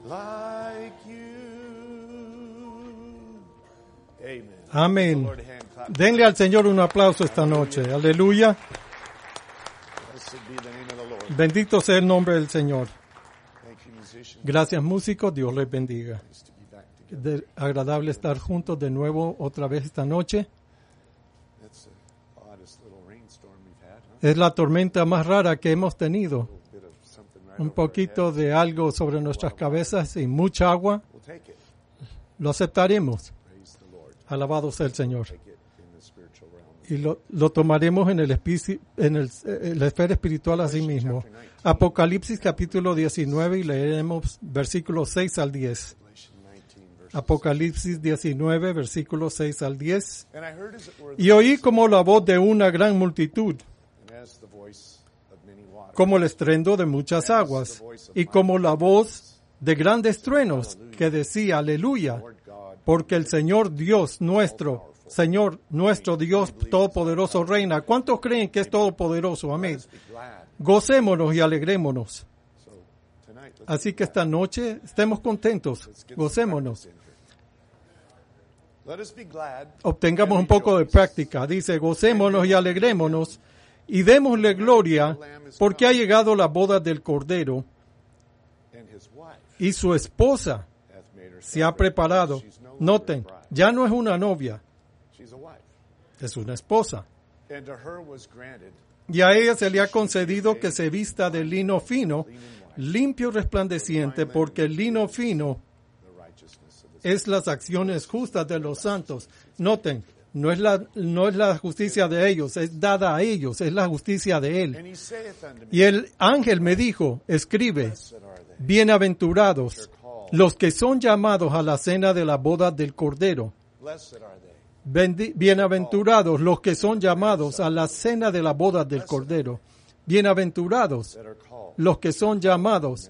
like you. Amen. Amén. Denle al Señor un aplauso esta noche. Aleluya. Blessed be the name of the Lord. Bendito sea el nombre del Señor. Thank you, musicians. Gracias, músicos. Dios les bendiga. Nice to be back together. Agradable estar juntos de nuevo otra vez esta noche. That's the oddest little rainstorm we've had, huh? Es la tormenta más rara que hemos tenido. A little bit of something right Un over our poquito heads. de algo sobre nuestras cabezas y mucha agua. We'll take it. Lo aceptaremos. Praise the Lord. Alabado sea el Señor. Take it in the spiritual realm. Y lo tomaremos en la esfera espiritual así mismo. Apocalipsis capítulo 19 y leeremos versículos 6 al 10. Revelation 19, verses. Apocalipsis 19, versículos 6 al 10. And I heard as it were Y oí como la voz de una gran multitud, and as the voice of many waters. como el estruendo de muchas aguas, y como la voz de grandes truenos, que decía, aleluya, Lord God, porque el Señor Dios nuestro, Señor nuestro Dios todopoderoso reina. ¿Cuántos creen que es todopoderoso? Amén. be glad. Gocémonos y alegrémonos. So tonight, let's Así que esta noche estemos contentos, gocémonos. let us be glad. Obtengamos un poco de práctica. Dice, gocémonos y alegrémonos y démosle gloria porque ha llegado la boda del Cordero And his wife y su esposa hath made herself se ha preparado. She's no longer Noten, a bride. ya no es una novia, She's a wife. es una esposa. And to her was granted Y a ella se le ha concedido que se vista de lino fino, limpio y resplandeciente, porque el lino fino the righteousness of the es las acciones justas de los santos. Noten, no es la justicia de ellos, es dada a ellos, es la justicia de Él. And he saith unto me, Y el ángel me dijo, escribe, blessed are they, bienaventurados los que son llamados a la cena de la boda del Cordero. blessed are they, Bienaventurados los que son llamados a la cena de la boda del Cordero. Bienaventurados that are called. los que son llamados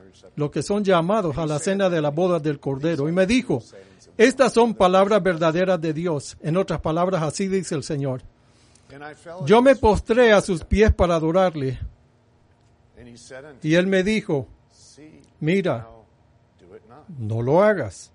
a la cena de la boda del Cordero. Y me dijo, estas son palabras verdaderas de Dios. En otras palabras, así dice el Señor. And I fell at Yo me his- postré a sus pies para adorarle. and he said unto Y él me dijo, see, mira, now do it not. no lo hagas.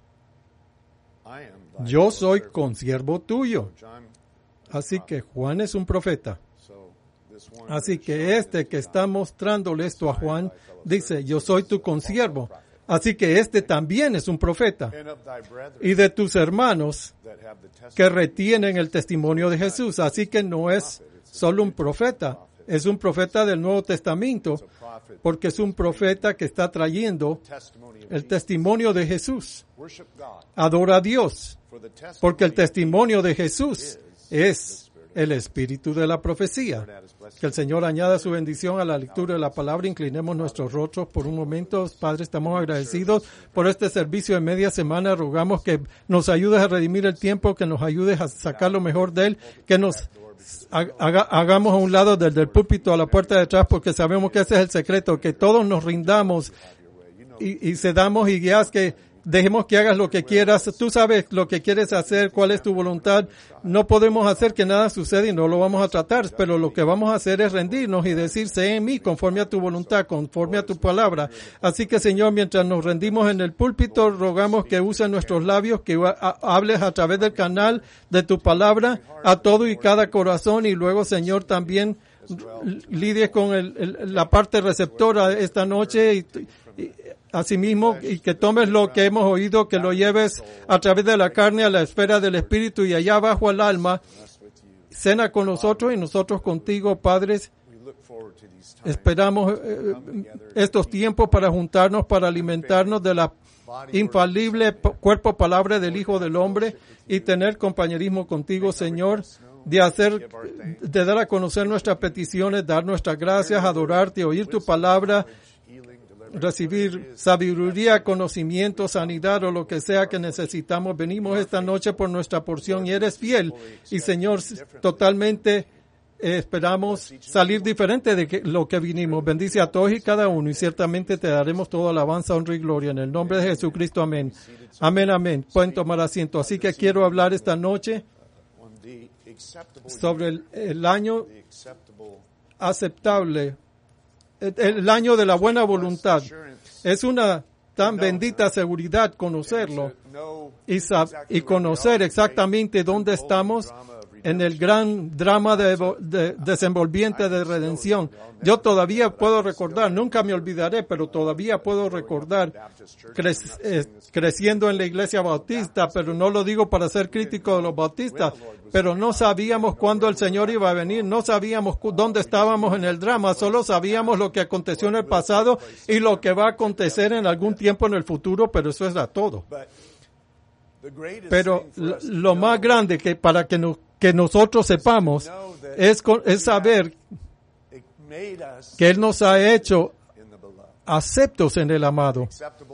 I am thy Yo fellow soy servant. consiervo tuyo. John, Así que Juan es un profeta. so this one Así that que showed este it que to está John, mostrándole esto a Juan, dice, yo soy tu consiervo. Así que este también es un profeta. and of thy brethren Y de tus hermanos that have the que testimony, retienen el testimonio de Jesús. Así que no es solo un profeta, es un profeta del Nuevo Testamento, prophet, porque es un profeta que está trayendo testimony of el Jesus. testimonio de Jesús. Worship God, Adora a Dios, for the testimony porque el testimonio de Jesús es el espíritu de la profecía. Que el Señor añada su bendición a la lectura de la palabra. Inclinemos nuestros rostros por un momento. Padre, estamos agradecidos por este servicio de media semana. Rogamos que nos ayudes a redimir el tiempo, que nos ayudes a sacar lo mejor de él, que nos hagamos a un lado del púlpito a la puerta de atrás, porque sabemos que ese es el secreto, que todos nos rindamos y cedamos y guías, que dejemos que hagas lo que quieras. Tú sabes lo que quieres hacer, cuál es tu voluntad. No podemos hacer que nada suceda y no lo vamos a tratar, pero lo que vamos a hacer es rendirnos y decir, sé en mí conforme a tu voluntad, conforme a tu palabra. Así que, Señor, mientras nos rendimos en el púlpito, rogamos que uses nuestros labios, que hables a través del canal de tu palabra a todo y cada corazón, y luego, Señor, también lidies con la parte receptora esta noche y asimismo, y que tomes lo que hemos oído, que lo lleves a través de la carne a la esfera del espíritu y allá abajo al alma. Cena con nosotros y nosotros contigo, padres. we look forward to these times. Esperamos estos tiempos para juntarnos, para alimentarnos de la infalible cuerpo palabra del Hijo del Hombre y tener compañerismo contigo, Señor, de dar a conocer nuestras peticiones, dar nuestras gracias, adorarte, oír tu palabra, recibir sabiduría, conocimiento, sanidad o lo que sea que necesitamos. Venimos esta noche por nuestra porción y eres fiel. Y Señor, totalmente esperamos salir diferente de lo que vinimos. Bendice a todos y cada uno y ciertamente te daremos toda alabanza, honra y gloria en el nombre de Jesucristo. Amén. Amén, amén. Pueden tomar asiento. Así que quiero hablar esta noche On the acceptable sobre el año the acceptable aceptable, el año de la buena voluntad. Es una tan bendita seguridad conocerlo y conocer exactamente dónde estamos en el gran drama de desenvolviente de redención. Yo todavía puedo recordar, nunca me olvidaré, pero todavía puedo recordar creciendo en la iglesia bautista, pero no lo digo para ser crítico de los bautistas, pero no sabíamos cuándo el Señor iba a venir, no sabíamos dónde estábamos en el drama, solo sabíamos lo que aconteció en el pasado y lo que va a acontecer en algún tiempo en el futuro, pero eso era todo. Pero lo más grande para que nosotros sepamos es saber que Él nos ha hecho aceptos en el amado.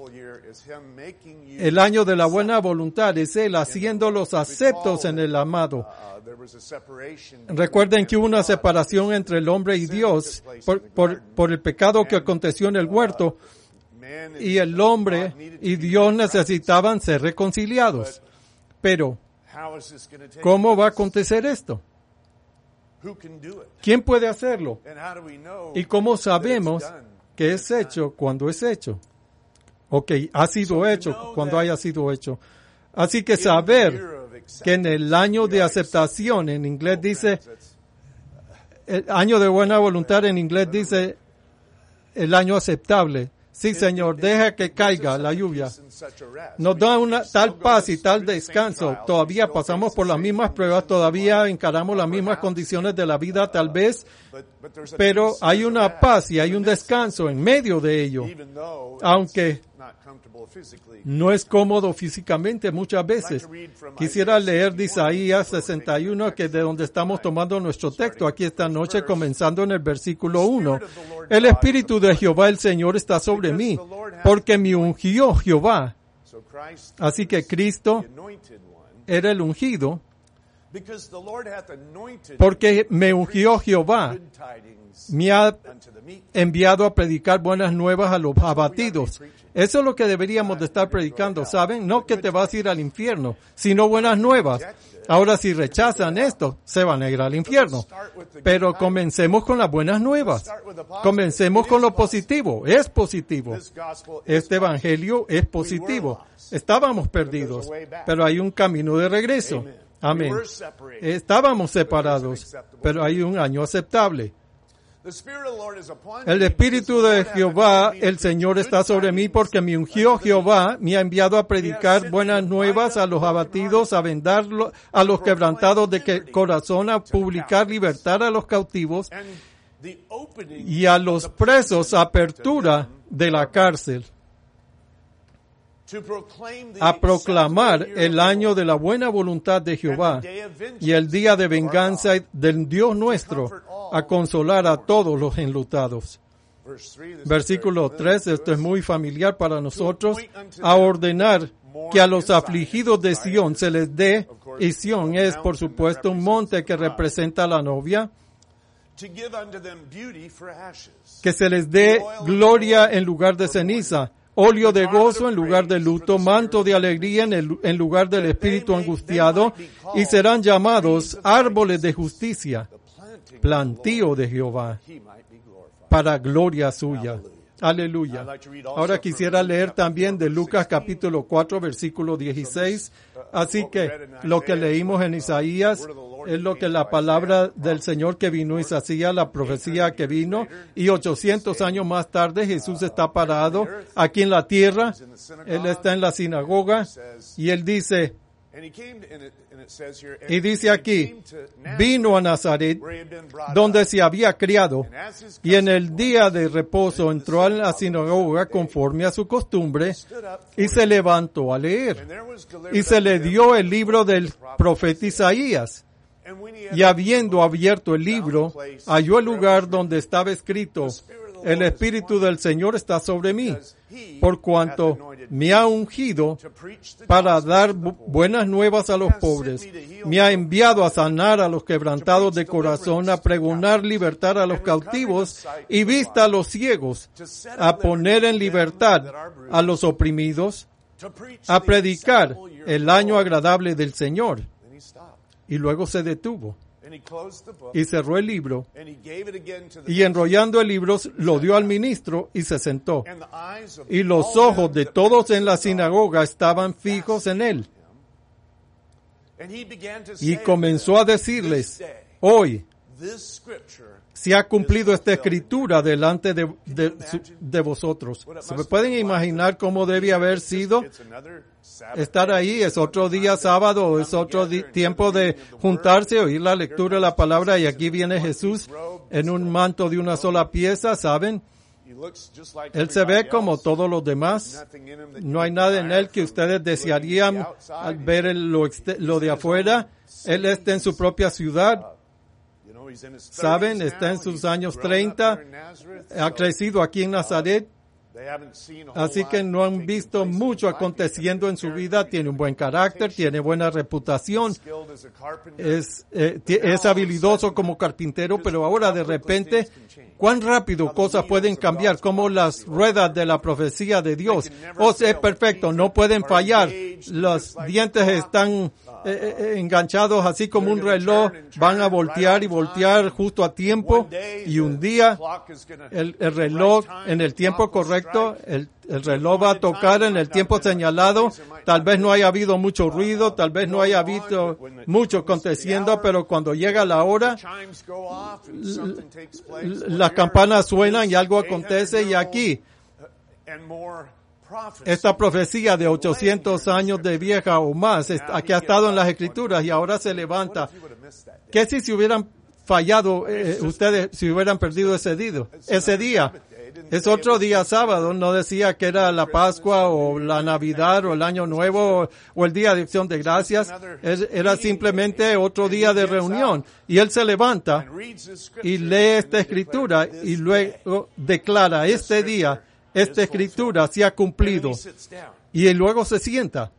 El año de la buena voluntad es Él haciéndolos aceptos en el amado. Recuerden que hubo una separación entre el hombre y Dios por el pecado que aconteció en el huerto. Y el hombre y Dios necesitaban ser reconciliados. Pero, ¿cómo va a acontecer esto? ¿Quién puede hacerlo? ¿Y cómo sabemos que es hecho cuando es hecho? Ok, ha sido hecho cuando haya sido hecho. Así que saber que en el año de aceptación, en inglés dice, el año de buena voluntad en inglés dice el año aceptable. Sí, Señor, deja que caiga la lluvia. Nos da una tal paz y tal descanso. Todavía pasamos por las mismas pruebas, todavía encaramos las mismas condiciones de la vida tal vez, pero hay una paz y hay un descanso en medio de ello. Aunque no es cómodo físicamente muchas veces. Quisiera leer de Isaías 61, que es de donde estamos tomando nuestro texto aquí esta noche, comenzando en el versículo 1. El Espíritu de Jehová el Señor está sobre mí, porque me ungió Jehová. Así que Cristo era el ungido, porque me ungió Jehová. Me ha enviado a predicar buenas nuevas a los abatidos. Eso es lo que deberíamos de estar predicando, ¿saben? No que te vas a ir al infierno, sino buenas nuevas. Ahora, si rechazan esto, se van a ir al infierno. Pero comencemos con las buenas nuevas. Comencemos con lo positivo. Es positivo. Este evangelio es positivo. Estábamos perdidos, pero hay un camino de regreso. Amén. Estábamos separados, pero hay un año aceptable. El Espíritu de Jehová, el Señor, está sobre mí porque me ungió Jehová, me ha enviado a predicar buenas nuevas a los abatidos, a vendar a los quebrantados de corazón, a publicar libertad a los cautivos y a los presos apertura de la cárcel, a proclamar el año de la buena voluntad de Jehová y el día de venganza del Dios nuestro, a consolar a todos los enlutados. Versículo 3, esto es muy familiar para nosotros, a ordenar que a los afligidos de Sión se les dé, y Sión es por supuesto un monte que representa a la novia, que se les dé gloria en lugar de ceniza, óleo de gozo en lugar de luto, manto de alegría en lugar del espíritu angustiado, y serán llamados árboles de justicia, plantío de Jehová, para gloria suya. Aleluya. Ahora quisiera leer también de Lucas capítulo 4, versículo 16. Así que lo que leímos en Isaías es lo que la palabra del Señor que vino y se hacía, la profecía que vino, y 800 años más tarde Jesús está parado aquí en la tierra. Él está en la sinagoga y él dice, y dice aquí, vino a Nazaret, donde se había criado, y en el día de reposo entró a la sinagoga conforme a su costumbre, y se levantó a leer. Y se le dio el libro del profeta Isaías. Y habiendo abierto el libro, halló el lugar donde estaba escrito, el Espíritu del Señor está sobre mí, por cuanto me ha ungido para dar buenas nuevas a los pobres. Me ha enviado a sanar a los quebrantados de corazón, a pregonar libertad a los cautivos y vista a los ciegos, a poner en libertad a los oprimidos, a predicar el año agradable del Señor. Y luego se detuvo. y cerró el libro, y enrollando el libro lo dio al ministro y se sentó. Y los ojos de todos en la sinagoga estaban fijos en él. Y comenzó a decirles: hoy se ha cumplido esta escritura delante de vosotros. ¿Se pueden imaginar cómo debe haber sido estar ahí? Es otro día sábado, es otro tiempo de juntarse, oír la lectura de la palabra, y aquí viene Jesús en un manto de una sola pieza, ¿saben? Él se ve como todos los demás. No hay nada en él que ustedes desearían al ver lo de afuera. Él está en su propia ciudad. Saben, está en sus años 30, ha crecido aquí en Nazaret, así que no han visto mucho aconteciendo en su vida. Tiene un buen carácter, tiene buena reputación, es habilidoso como carpintero, pero ahora de repente, cuán rápido cosas pueden cambiar, como las ruedas de la profecía de Dios. Es perfecto, no pueden fallar, los dientes están enganchados así como un reloj, van a voltear y voltear justo a tiempo, y un día el reloj en el tiempo correcto, el reloj va a tocar en el tiempo señalado. Tal vez no haya habido mucho ruido, tal vez no haya habido mucho aconteciendo, pero cuando llega la hora, las campanas suenan y algo acontece. Y aquí, esta profecía de 800 años de vieja o más, que ha estado en las Escrituras y ahora se levanta. ¿Qué si se hubieran fallado ustedes, si hubieran perdido ese día? Es otro día sábado, no decía que era la Pascua o la Navidad o el Año Nuevo o el Día de Acción de Gracias. Era simplemente otro día de reunión. Y él se levanta y lee esta escritura y luego declara: este día, esta escritura se ha cumplido. Y luego se sienta.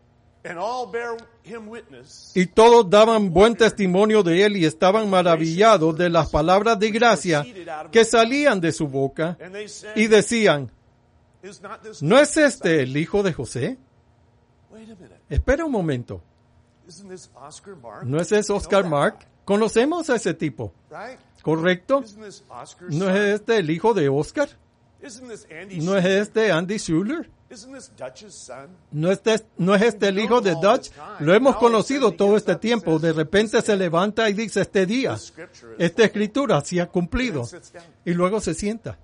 Y todos daban buen testimonio de él y estaban maravillados de las palabras de gracia que salían de su boca, y decían: ¿no es este el hijo de José? Espera un momento. ¿No es ese Oscar Mark? Conocemos a ese tipo, ¿correcto? ¿No es este el hijo de Oscar? ¿No es este Andy Schuller? ¿No es este el hijo de Dutch? Lo hemos conocido todo este tiempo. De repente se levanta y dice: este día, esta escritura se ha cumplido. Y luego se sienta.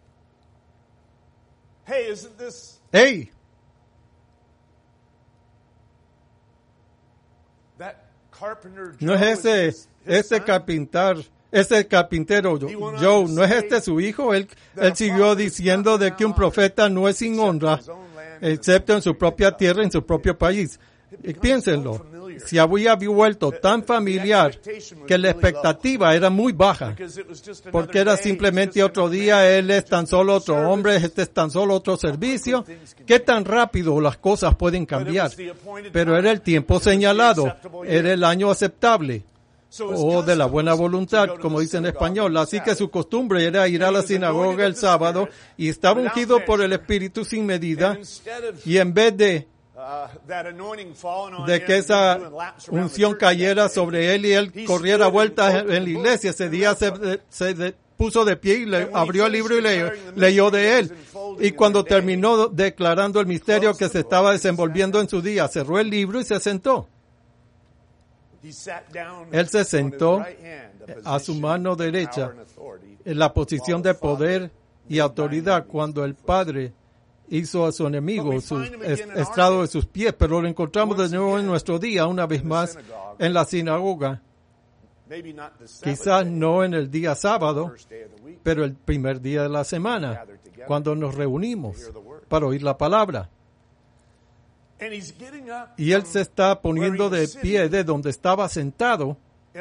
¡Hey! ¿No es ese carpintero Joe, no es este su hijo? Él siguió diciendo de que un profeta no es sin honra, excepto en su propia tierra, en su propio país. Y piénsenlo, se había vuelto tan familiar que la expectativa era muy baja, porque era simplemente otro día, él es tan solo otro hombre, este es tan solo otro servicio. ¿Qué tan rápido las cosas pueden cambiar? Pero era el tiempo señalado, era el año aceptable, o de la buena voluntad, como dice en español. Así que su costumbre era ir a la sinagoga el sábado, y estaba ungido por el Espíritu sin medida, y en vez de que esa unción cayera sobre él y él corriera vueltas en la iglesia, ese día se puso de pie y le abrió el libro y leyó de él. Y cuando terminó declarando el misterio que se estaba desenvolviendo en su día, cerró el libro y se sentó. Él se sentó a su mano derecha en la posición de poder y autoridad cuando el Padre hizo a su enemigo su estrado de sus pies. Pero lo encontramos de nuevo en nuestro día, una vez más, en la sinagoga. Quizás no en el día sábado, pero el primer día de la semana, cuando nos reunimos para oír la palabra. Y él se está poniendo de pie de donde estaba sentado,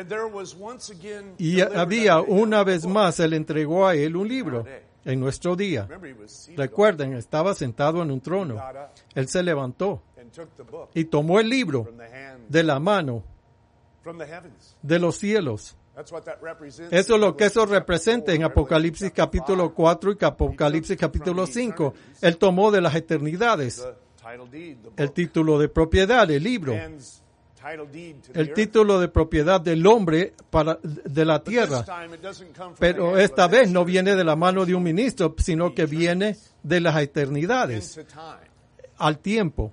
y había una vez más, él entregó a él un libro en nuestro día. Recuerden, estaba sentado en un trono. Él se levantó y tomó el libro de la mano de los cielos. Eso es lo que eso representa en Apocalipsis capítulo 4 y Apocalipsis capítulo 5. Él tomó de las eternidades el título de propiedad, el libro. el título de propiedad del hombre de la tierra. Pero esta vez no viene de la mano de un ministro, sino que viene de las eternidades, al tiempo.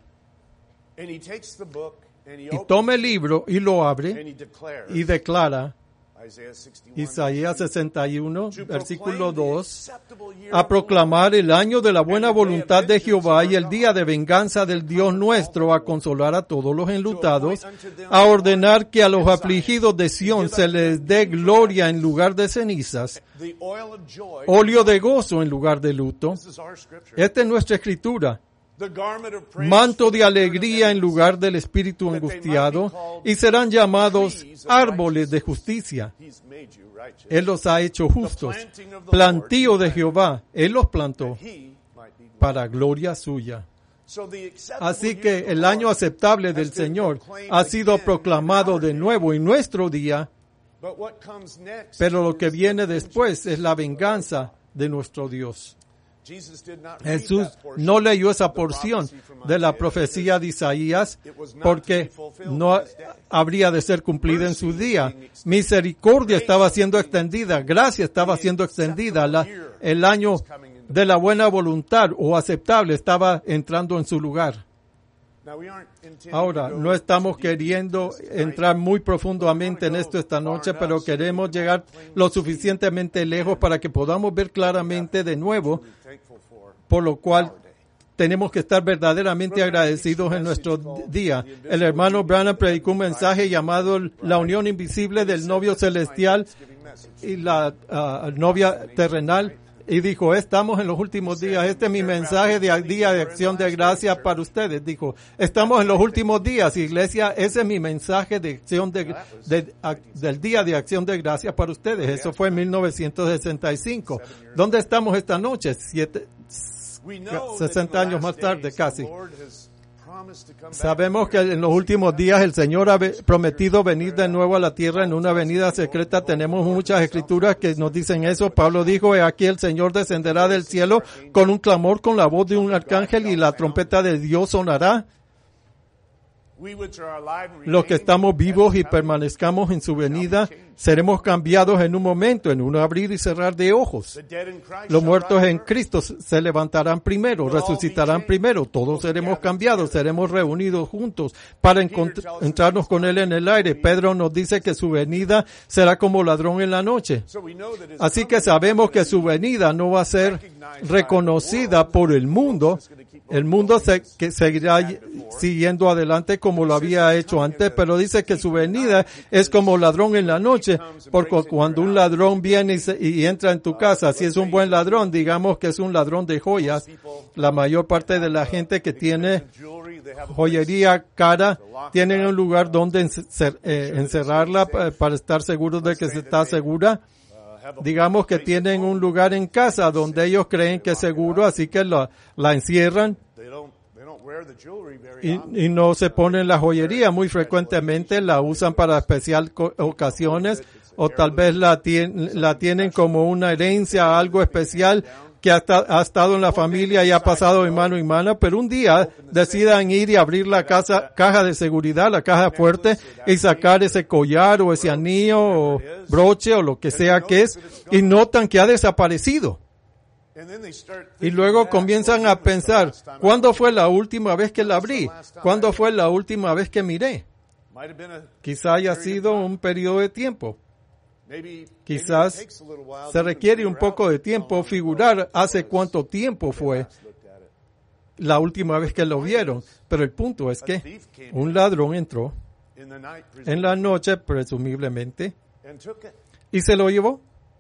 Y toma el libro y lo abre y declara, Isaías 61, versículo 2, a proclamar el año de la buena voluntad de Jehová y el día de venganza del Dios nuestro, a consolar a todos los enlutados, a ordenar que a los afligidos de Sión se les dé gloria en lugar de cenizas, óleo de gozo en lugar de luto. Esta es nuestra escritura. Manto de alegría en lugar del espíritu angustiado, y serán llamados árboles de justicia. Él los ha hecho justos. Plantío de Jehová, Él los plantó para gloria suya. Así que el año aceptable del Señor ha sido proclamado de nuevo en nuestro día, pero lo que viene después es la venganza de nuestro Dios. Jesús no leyó esa porción de la profecía de Isaías porque no habría de ser cumplida en su día. Misericordia estaba siendo extendida, gracia estaba siendo extendida, el año de la buena voluntad o aceptable estaba entrando en su lugar. Ahora, no estamos queriendo entrar muy profundamente en esto esta noche, pero queremos llegar lo suficientemente lejos para que podamos ver claramente de nuevo, por lo cual tenemos que estar verdaderamente agradecidos en nuestro día. El hermano Branham predicó un mensaje llamado La unión invisible del novio celestial y la novia terrenal. Y dijo, estamos en los últimos días. Este es mi mensaje de día de acción de gracias para ustedes. Dijo, estamos en los últimos días, iglesia. Ese es mi mensaje de acción del día de acción de gracias para ustedes. Eso fue en 1965. ¿Dónde estamos esta noche? 60 años más tarde casi. Sabemos que en los últimos días el Señor ha prometido venir de nuevo a la tierra en una venida secreta. Tenemos muchas escrituras que nos dicen eso. Pablo dijo, aquí el Señor descenderá del cielo con un clamor, con la voz de un arcángel, y la trompeta de Dios sonará. Los que estamos vivos y permanezcamos en su venida, seremos cambiados en un momento, en un abrir y cerrar de ojos. Los muertos en Cristo se levantarán primero, resucitarán primero, todos seremos cambiados, seremos reunidos juntos para encontrarnos con Él en el aire. Pedro nos dice que su venida será como ladrón en la noche. Así que sabemos que su venida no va a ser reconocida por el mundo. El mundo seguirá siguiendo adelante como lo había hecho antes, pero dice que su venida es como ladrón en la noche, porque cuando un ladrón viene y entra en tu casa, si es un buen ladrón, digamos que es un ladrón de joyas, la mayor parte de la gente que tiene joyería cara, tienen un lugar donde encerrarla para estar seguros de que se está segura. Digamos que tienen un lugar en casa donde ellos creen que es seguro, así que la encierran y no se ponen la joyería. Muy frecuentemente la usan para especial ocasiones, o tal vez la tienen como una herencia, algo especial que ha estado en la familia y ha pasado de mano en mano, pero un día decidan ir y abrir la caja de seguridad, la caja fuerte, y sacar ese collar o ese anillo o broche o lo que sea que es, y notan que ha desaparecido. Y luego comienzan a pensar, ¿cuándo fue la última vez que la abrí? ¿Cuándo fue la última vez que miré? Quizá haya sido un periodo de tiempo. Quizás se requiere un poco de tiempo figurar hace cuánto tiempo fue la última vez que lo vieron. Pero el punto es que un ladrón entró en la noche, presumiblemente, y se lo llevó.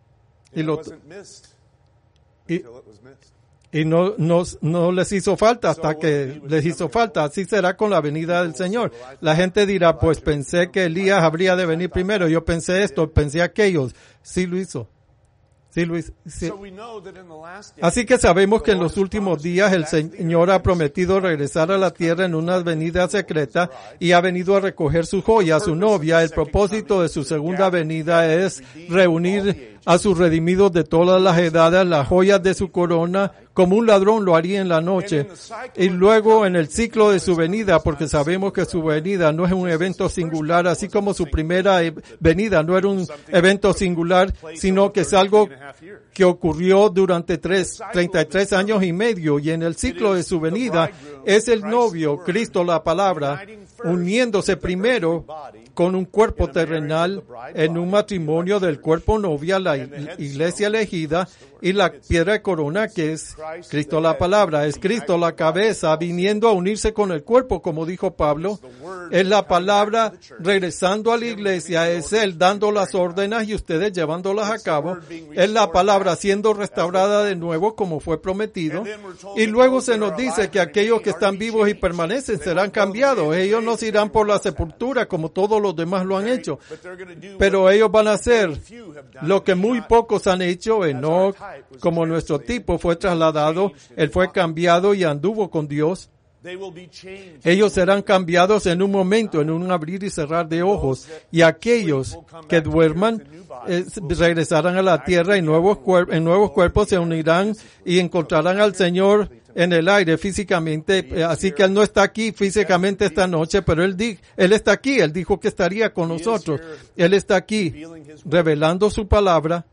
Y no les hizo falta hasta que les hizo falta. Así será con la venida del Señor. La gente dirá, pues pensé que Elías habría de venir primero. Yo pensé esto, pensé aquello. Sí lo hizo. Sí lo hizo. Sí. Así que sabemos que en los últimos días el Señor ha prometido regresar a la tierra en una venida secreta y ha venido a recoger su joya, su novia. El propósito de su segunda venida es reunir a sus redimidos de todas las edades, las joyas de su corona, como un ladrón lo haría en la noche. Y luego en el ciclo de su venida, porque sabemos que su venida no es un evento singular, así como su primera venida no era un evento singular, sino que es algo que ocurrió durante 33 años y medio. Y en el ciclo de su venida es el novio, Cristo la palabra, uniéndose primero con un cuerpo terrenal en un matrimonio del cuerpo novia, la iglesia elegida, y la piedra de corona que es Cristo la palabra. Es Cristo la cabeza viniendo a unirse con el cuerpo, como dijo Pablo. Es la palabra regresando a la iglesia, es Él dando las órdenes y ustedes llevándolas a cabo. Es la palabra siendo restaurada de nuevo como fue prometido. Y luego se nos dice que aquellos que están vivos y permanecen serán cambiados. Ellos no se irán por la sepultura como todos los demás lo han hecho. Pero ellos van a hacer lo que muy pocos han hecho. Enoc, como nuestro tipo, fue trasladado, él fue cambiado y anduvo con Dios. Ellos serán cambiados en un momento, en un abrir y cerrar de ojos. Y aquellos que duerman regresarán a la tierra y en nuevos cuerpos se unirán y encontrarán al Señor en el aire físicamente. Así que Él no está aquí físicamente esta noche, pero Él está aquí. Él dijo que estaría con nosotros. Él está aquí revelando su palabra.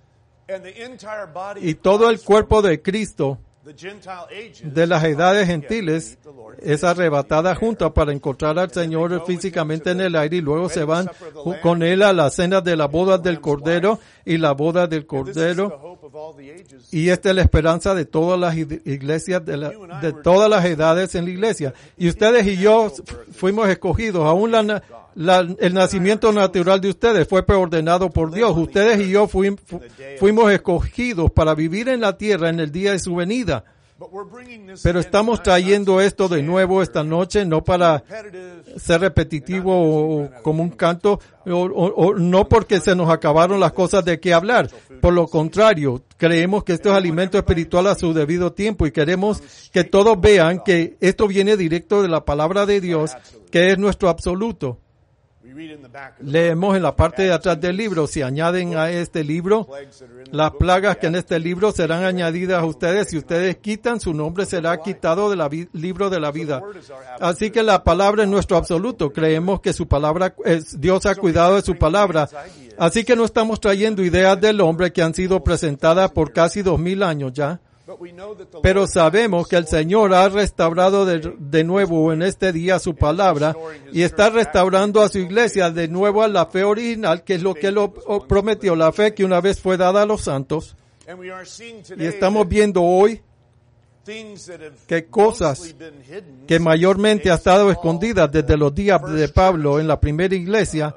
Y todo el cuerpo de Cristo de las edades gentiles es arrebatada junta para encontrar al Señor físicamente en el aire y luego se van con Él a las cenas de las bodas del Cordero y la boda del Cordero. Y esta es la esperanza de todas las iglesias, de todas las edades en la iglesia. Y ustedes y yo fuimos escogidos, aún el nacimiento natural de ustedes fue preordenado por Dios. Ustedes y yo fuimos escogidos para vivir en la tierra en el día de su venida. Pero estamos trayendo esto de nuevo esta noche, no para ser repetitivo o como un canto, o no porque se nos acabaron las cosas de qué hablar. Por lo contrario, creemos que esto es alimento espiritual a su debido tiempo y queremos que todos vean que esto viene directo de la palabra de Dios, que es nuestro absoluto. Leemos en la parte de atrás del libro, si añaden a este libro, las plagas que en este libro serán añadidas a ustedes, si ustedes quitan, su nombre será quitado del libro de la vida. Así que la palabra es nuestro absoluto, creemos que su palabra, Dios ha cuidado de su palabra. Así que no estamos trayendo ideas del hombre que han sido presentadas por casi 2000 años ya. Pero sabemos que el Señor ha restaurado de nuevo en este día su palabra y está restaurando a su iglesia de nuevo a la fe original, que es lo que Él prometió, la fe que una vez fue dada a los santos. Y estamos viendo hoy que cosas que mayormente han estado escondidas desde los días de Pablo en la primera iglesia,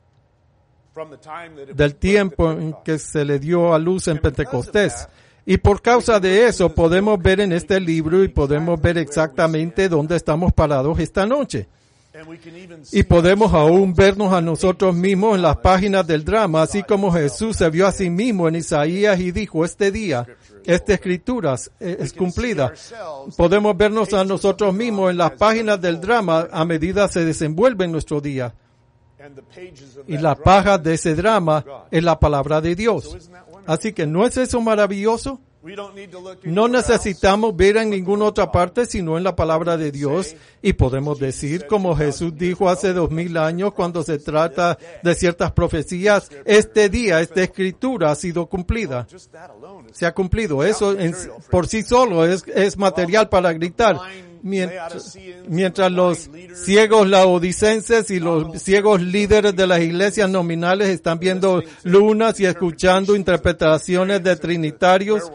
del tiempo en que se le dio a luz en Pentecostés. Y por causa de eso podemos ver en este libro y podemos ver exactamente dónde estamos parados esta noche. Y podemos aún vernos a nosotros mismos en las páginas del drama, así como Jesús se vio a sí mismo en Isaías y dijo, este día, esta escritura es cumplida. Podemos vernos a nosotros mismos en las páginas del drama a medida se desenvuelve en nuestro día. Y la paja de ese drama es la palabra de Dios. Así que ¿no es eso maravilloso? No necesitamos ver en ninguna otra parte sino en la palabra de Dios y podemos decir como Jesús dijo hace 2000 años cuando se trata de ciertas profecías, este día, esta escritura ha sido cumplida. Se ha cumplido. Eso por sí solo es material para gritar. Mientras los ciegos laodicenses y los ciegos líderes de las iglesias nominales están viendo lunas y escuchando interpretaciones de trinitarios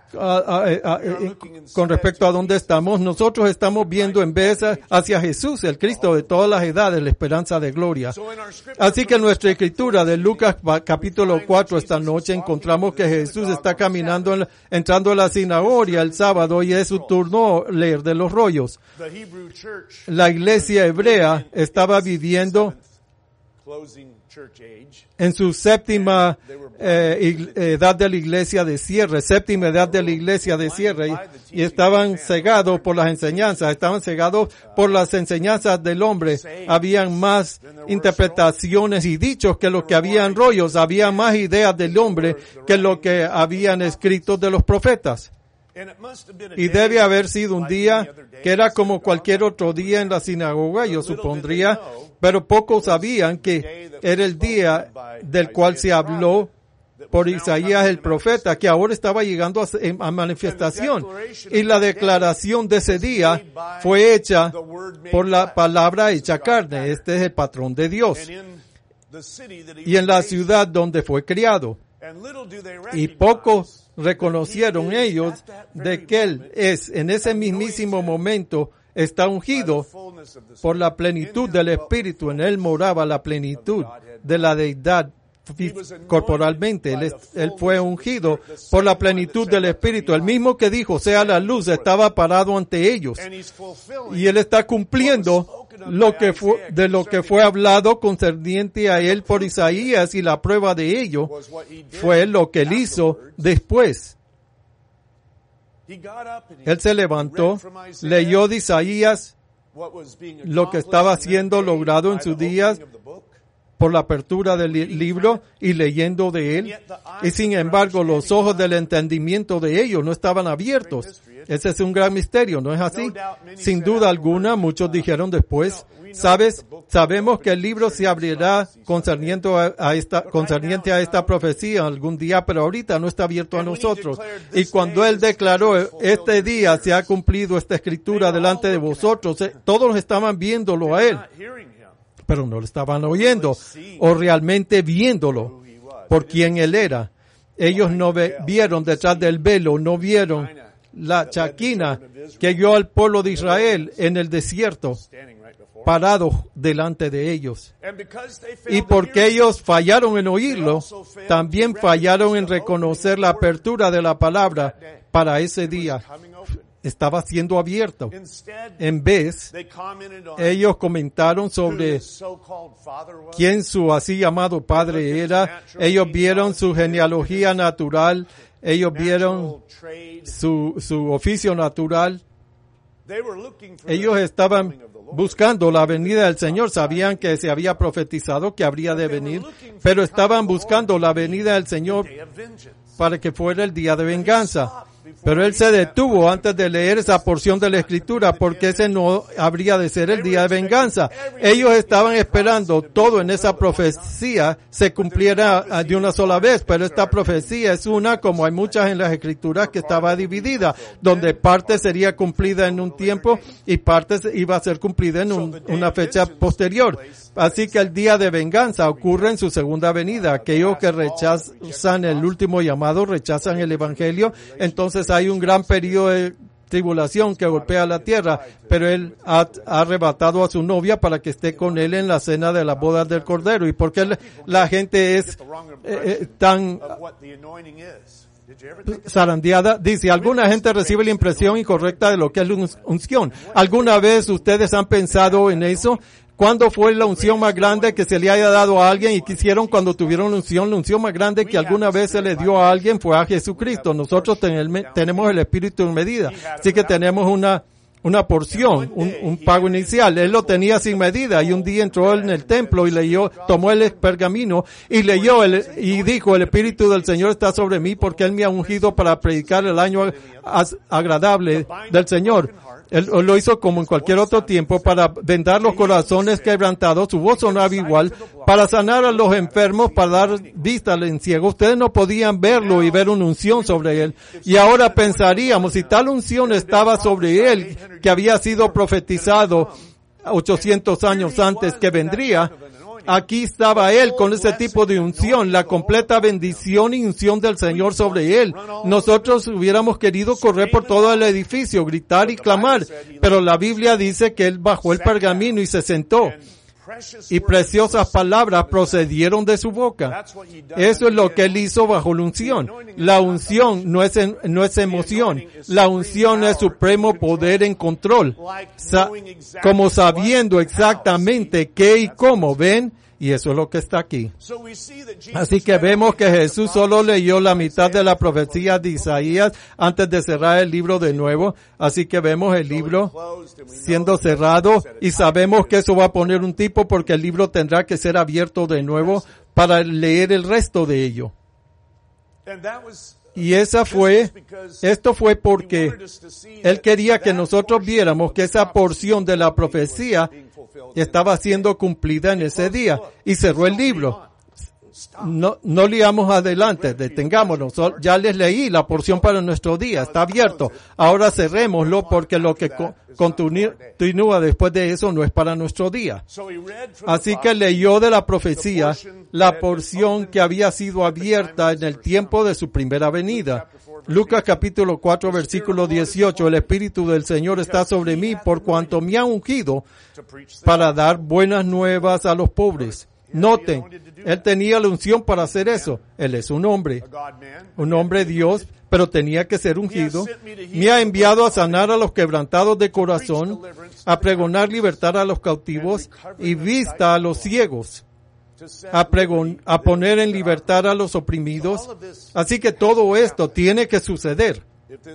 con respecto a dónde estamos, nosotros estamos viendo en vez hacia Jesús, el Cristo de todas las edades, la esperanza de gloria. Así que en nuestra escritura de Lucas capítulo 4 esta noche encontramos que Jesús está caminando, entrando a la sinagoga el sábado y es su turno leer de los rollos. La iglesia hebrea estaba viviendo en su séptima edad de la iglesia de cierre, séptima edad de la iglesia de cierre, y estaban cegados por las enseñanzas, estaban cegados por las enseñanzas del hombre. Habían más interpretaciones y dichos que lo que habían rollos, había más ideas del hombre que lo que habían escrito de los profetas. Y debe haber sido un día que era como cualquier otro día en la sinagoga, yo supondría, pero pocos sabían que era el día del cual se habló por Isaías el profeta, que ahora estaba llegando a manifestación. Y la declaración de ese día fue hecha por la palabra hecha carne. Este es el patrón de Dios. Y en la ciudad donde fue criado. Y pocos reconocieron ellos de que Él es, en ese mismísimo momento, está ungido por la plenitud del Espíritu. En Él moraba la plenitud de la deidad corporalmente. Él fue ungido por la plenitud del Espíritu. El mismo que dijo, sea la luz, estaba parado ante ellos. Y Él está cumpliendo lo que fue hablado concerniente a Él por Isaías, y la prueba de ello fue lo que Él hizo después. Él se leyó, leyó de Isaías lo que estaba siendo logrado en sus días por la apertura del libro y leyendo de él, y sin embargo los ojos del entendimiento de ellos no estaban abiertos. Ese es un gran misterio, ¿no es así? Sin duda alguna, muchos dijeron después, sabemos que el libro se abrirá concerniente a esta profecía algún día, pero ahorita no está abierto a nosotros. Y cuando Él declaró, este día se ha cumplido esta escritura delante de vosotros, todos estaban viéndolo a Él, pero no lo estaban oyendo o realmente viéndolo por quien Él era. Ellos no vieron detrás del velo, no vieron la Shekinah que guió al pueblo de Israel en el desierto, parado delante de ellos. Y porque ellos fallaron en oírlo, también fallaron en reconocer la apertura de la palabra para ese día. Estaba siendo abierto. En vez, ellos comentaron sobre quién su así llamado padre era. Ellos vieron su genealogía natural. Ellos vieron su oficio natural. Ellos estaban buscando la venida del Señor. Sabían que se había profetizado que habría de venir, pero estaban buscando la venida del Señor para que fuera el día de venganza. Pero Él se detuvo antes de leer esa porción de la Escritura, porque ese no habría de ser el día de venganza. Ellos estaban esperando todo en esa profecía se cumpliera de una sola vez, pero esta profecía es una, como hay muchas en las Escrituras, que estaba dividida, donde parte sería cumplida en un tiempo y parte iba a ser cumplida en una fecha posterior. Así que el día de venganza ocurre en su segunda venida. Aquellos que rechazan el último llamado, rechazan el Evangelio, entonces hay un gran periodo de tribulación que golpea la tierra, pero Él ha arrebatado a su novia para que esté con Él en la cena de las bodas del Cordero. ¿Y por qué la gente es tan zarandeada? Dice, alguna gente recibe la impresión incorrecta de lo que es la unción. ¿Alguna vez ustedes han pensado en eso? ¿Cuándo fue la unción más grande que se le haya dado a alguien y quisieron cuando tuvieron la unción más grande que alguna vez se le dio a alguien fue a Jesucristo? Nosotros tenemos el Espíritu en medida, así que tenemos una porción, un pago inicial. Él lo tenía sin medida y un día entró en el templo y tomó el pergamino y leyó y dijo, el Espíritu del Señor está sobre mí porque Él me ha ungido para predicar el año agradable del Señor. Él lo hizo como en cualquier otro tiempo para vendar los corazones quebrantados. Su voz sonaba igual, para sanar a los enfermos, para dar vista al ciego. Ustedes no podían verlo y ver una unción sobre él. Y ahora pensaríamos, si tal unción estaba sobre él, que había sido profetizado 800 años antes que vendría, aquí estaba él con ese tipo de unción, la completa bendición y unción del Señor sobre él. Nosotros hubiéramos querido correr por todo el edificio, gritar y clamar, pero la Biblia dice que él bajó el pergamino y se sentó. Y preciosas palabras procedieron de su boca. Eso es lo que él hizo bajo la unción. La unción no es emoción. La unción es supremo poder en control. Como sabiendo exactamente qué y cómo, ¿ven? Y eso es lo que está aquí. Así que vemos que Jesús solo leyó la mitad de la profecía de Isaías antes de cerrar el libro de nuevo. Así que vemos el libro siendo cerrado y sabemos que eso va a poner un tipo porque el libro tendrá que ser abierto de nuevo para leer el resto de ello. Y esto fue porque Él quería que nosotros viéramos que esa porción de la profecía estaba siendo cumplida en ese día. Y cerró el libro. No leamos adelante, detengámonos. Ya les leí la porción para nuestro día, está abierto. Ahora cerrémoslo porque lo que continúa después de eso no es para nuestro día. Así que leyó de la profecía la porción que había sido abierta en el tiempo de su primera venida. Lucas capítulo 4 versículo 18, el Espíritu del Señor está sobre mí por cuanto me ha ungido para dar buenas nuevas a los pobres. Noten, Él tenía la unción para hacer eso. Él es un hombre Dios, pero tenía que ser ungido. Me ha enviado a sanar a los quebrantados de corazón, a pregonar libertad a los cautivos y vista a los ciegos, a poner en libertad a los oprimidos. Así que todo esto tiene que suceder.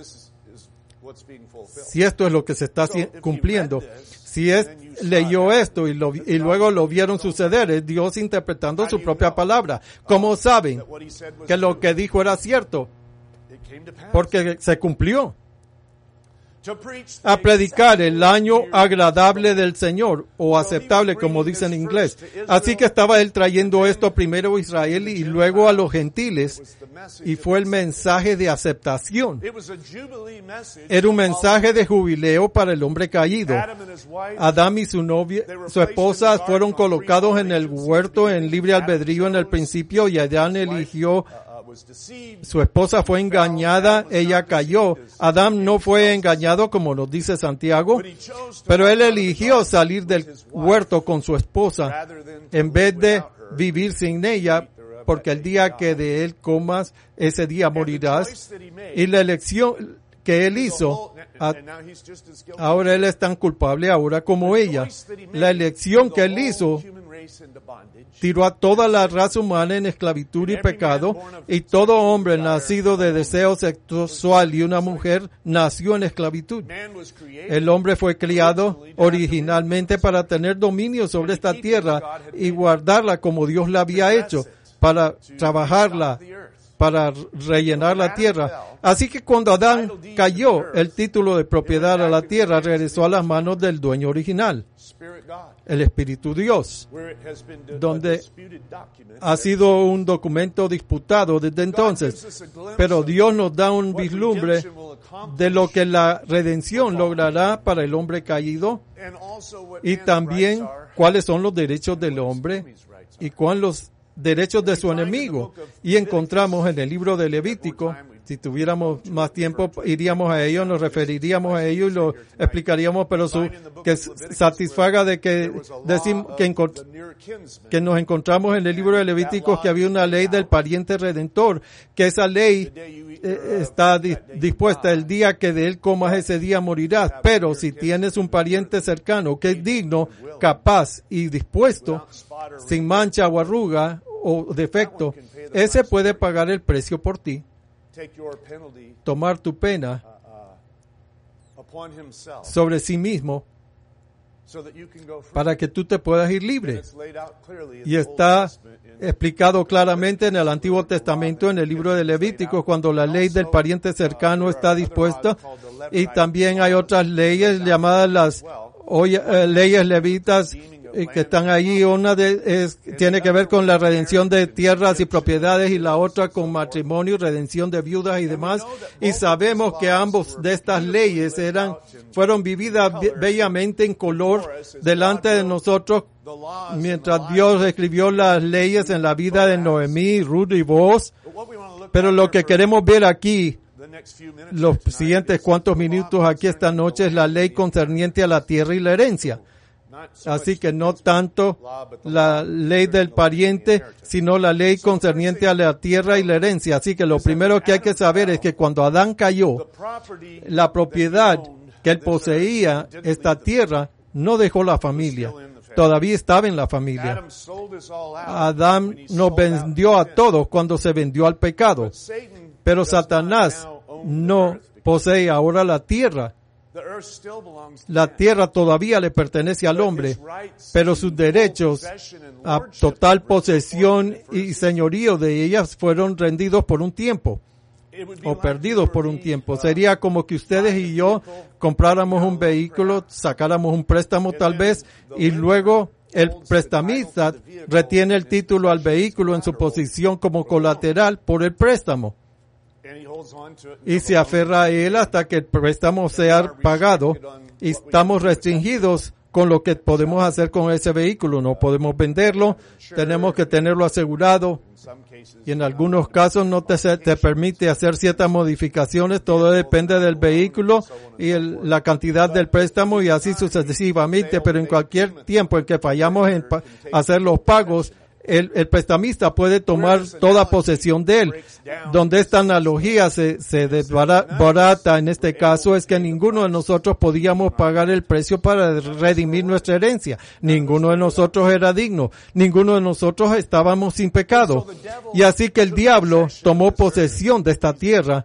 Si esto es lo que se está cumpliendo, si leyó esto y luego lo vieron suceder, es Dios interpretando su propia palabra. ¿Cómo saben que lo que dijo era cierto? Porque se cumplió. A predicar el año agradable del Señor, o aceptable como dice en inglés. Así que estaba Él trayendo esto primero a Israel y luego a los gentiles, y fue el mensaje de aceptación. Era un mensaje de jubileo para el hombre caído. Adán y su novia, su esposa, fueron colocados en el huerto en libre albedrío en el principio, y Adán eligió. Su esposa fue engañada, ella cayó. Adán no fue engañado como nos dice Santiago, pero él eligió salir del huerto con su esposa en vez de vivir sin ella, porque el día que de él comas, ese día morirás. Y la elección que él hizo, ahora él es tan culpable ahora como ella. La elección que él hizo tiró a toda la raza humana en esclavitud y pecado, y todo hombre nacido de deseo sexual y una mujer nació en esclavitud. El hombre fue criado originalmente para tener dominio sobre esta tierra y guardarla como Dios la había hecho, para trabajarla, para rellenar la tierra. Así que cuando Adán cayó, el título de propiedad a la tierra regresó a las manos del dueño original, el Espíritu Dios, donde ha sido un documento disputado desde entonces. Pero Dios nos da un vislumbre de lo que la redención logrará para el hombre caído, y también cuáles son los derechos del hombre y cuáles los derechos de su enemigo. Y encontramos en el libro de Levítico, si tuviéramos más tiempo, iríamos a ello, nos referiríamos a ello y lo explicaríamos, pero que satisfaga de que decimos que nos encontramos en el libro de Levíticos que había una ley del pariente redentor, que esa ley está dispuesta: el día que de él comas, ese día morirás. Pero si tienes un pariente cercano que es digno, capaz y dispuesto, sin mancha o arruga o defecto, ese puede pagar el precio por ti, tomar tu pena sobre sí mismo, para que tú te puedas ir libre. Y está explicado claramente en el Antiguo Testamento, en el libro de Levítico, cuando la ley del pariente cercano está dispuesta. Y también hay otras leyes llamadas las leyes levitas, que están ahí. Una tiene que ver con la redención de tierras y propiedades, y la otra con matrimonio y redención de viudas y demás. Y sabemos que ambos de estas leyes fueron vividas bellamente en color delante de nosotros, mientras Dios escribió las leyes en la vida de Noemí, Ruth y Boaz. Pero lo que queremos ver aquí, los siguientes cuantos minutos aquí esta noche, es la ley concerniente a la tierra y la herencia. Así que no tanto la ley del pariente, sino la ley concerniente a la tierra y la herencia. Así que lo primero que hay que saber es que cuando Adán cayó, la propiedad que él poseía, esta tierra, no dejó la familia. todavía estaba en la familia. Adán nos vendió a todos cuando se vendió al pecado. Pero Satanás no posee ahora la tierra. La tierra todavía le pertenece al hombre, pero sus derechos a total posesión y señorío de ellas fueron rendidos por un tiempo, o perdidos por un tiempo. Sería como que ustedes y yo compráramos un vehículo, sacáramos un préstamo tal vez, y luego el prestamista retiene el título al vehículo en su posición como colateral por el préstamo. Y se aferra a él hasta que el préstamo sea pagado, y estamos restringidos con lo que podemos hacer con ese vehículo. No podemos venderlo, tenemos que tenerlo asegurado, y en algunos casos no te permite hacer ciertas modificaciones. Todo depende del vehículo y la cantidad del préstamo, y así sucesivamente, pero en cualquier tiempo en que fallamos en hacer los pagos, el prestamista puede tomar toda posesión de él. Donde esta analogía se desbarata en este caso es que ninguno de nosotros podíamos pagar el precio para redimir nuestra herencia. Ninguno de nosotros era digno. Ninguno de nosotros estábamos sin pecado. Y así que el diablo tomó posesión de esta tierra.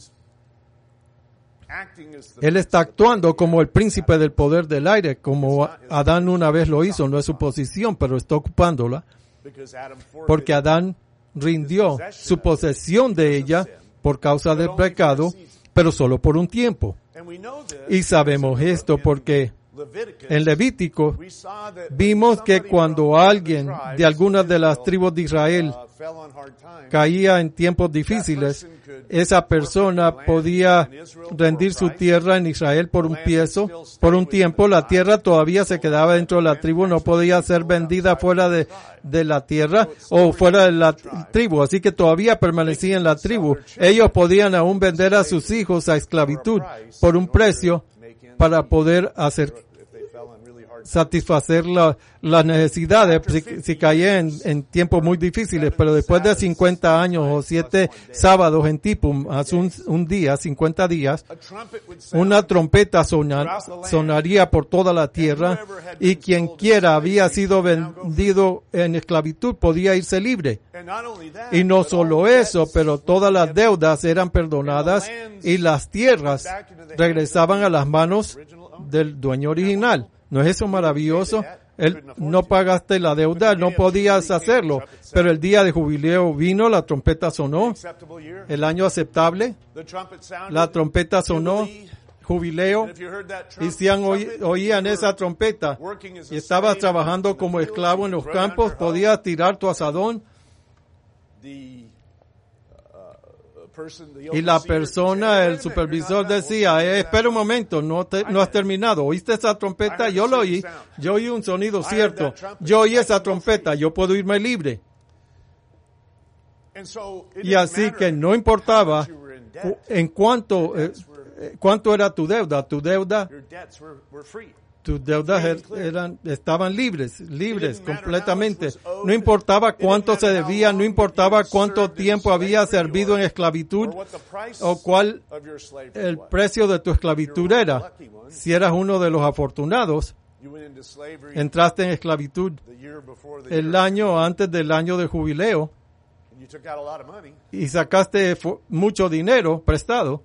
Él está actuando como el príncipe del poder del aire, como Adán una vez lo hizo. No es su posición, pero está ocupándola. Porque Adán rindió su posesión de ella por causa del pecado, pero solo por un tiempo. Y sabemos esto porque en Levítico vimos que cuando alguien de alguna de las tribus de Israel caía en tiempos difíciles, esa persona podía rendir su tierra en Israel por un tiempo. La tierra todavía se quedaba dentro de la tribu, no podía ser vendida fuera de la tierra o fuera de la tribu, así que todavía permanecía en la tribu. Ellos podían aún vender a sus hijos a esclavitud por un precio para poder satisfacer las necesidades si caía en tiempos muy difíciles, pero después de 50 años o 7 sábados en Tipum, hace un día, 50 días, una trompeta sonaría por toda la tierra, y quien quiera había sido vendido en esclavitud podía irse libre. Y no solo eso, pero todas las deudas eran perdonadas y las tierras regresaban a las manos del dueño original. ¿No es eso maravilloso? No pagaste la deuda, no podías hacerlo, pero el día de jubileo vino, la trompeta sonó, el año aceptable, la trompeta sonó, jubileo, y si oían esa trompeta y estabas trabajando como esclavo en los campos, podías tirar tu asadón, y la persona, el supervisor decía, espera un momento, no has terminado. ¿Oíste esa trompeta? Yo lo oí. Yo oí un sonido cierto. Yo oí esa trompeta. Yo puedo irme libre. Y así que no importaba en cuánto era tu deuda. Tus deudas estaban libres completamente. No importaba cuánto se debía, no importaba cuánto tiempo había servido en esclavitud o cuál el precio de tu esclavitud era. Si eras uno de los afortunados, entraste en esclavitud el año antes del año de jubileo y sacaste mucho dinero prestado.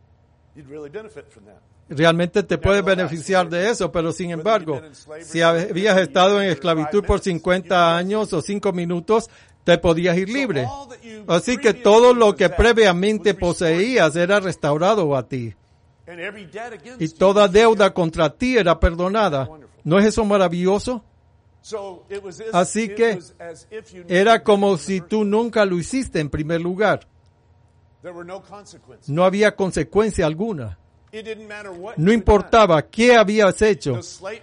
Realmente te puedes beneficiar de eso, pero sin embargo, si habías estado en esclavitud por 50 años o 5 minutos, te podías ir libre. Así que todo lo que previamente poseías era restaurado a ti. Y toda deuda contra ti era perdonada. ¿No es eso maravilloso? Así que era como si tú nunca lo hiciste en primer lugar. No había consecuencia alguna. No importaba qué habías hecho.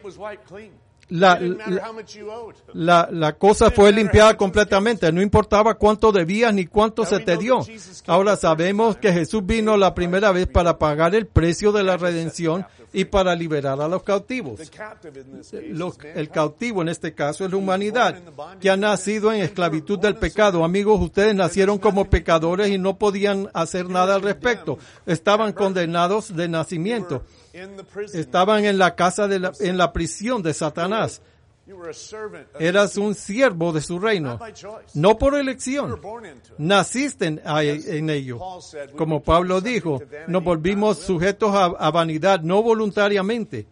La cosa fue limpiada completamente. No importaba cuánto debías ni cuánto se te dio. Ahora sabemos que Jesús vino la primera vez para pagar el precio de la redención y para liberar a los cautivos. El cautivo en este caso es la humanidad, que ha nacido en esclavitud del pecado. Amigos, ustedes nacieron como pecadores y no podían hacer nada al respecto. Estaban condenados de nacimiento. Estaban en la casa en la prisión de Satanás. Eras un siervo de su reino, no por elección. Naciste en ello. Como Pablo dijo, nos volvimos sujetos a vanidad, no voluntariamente.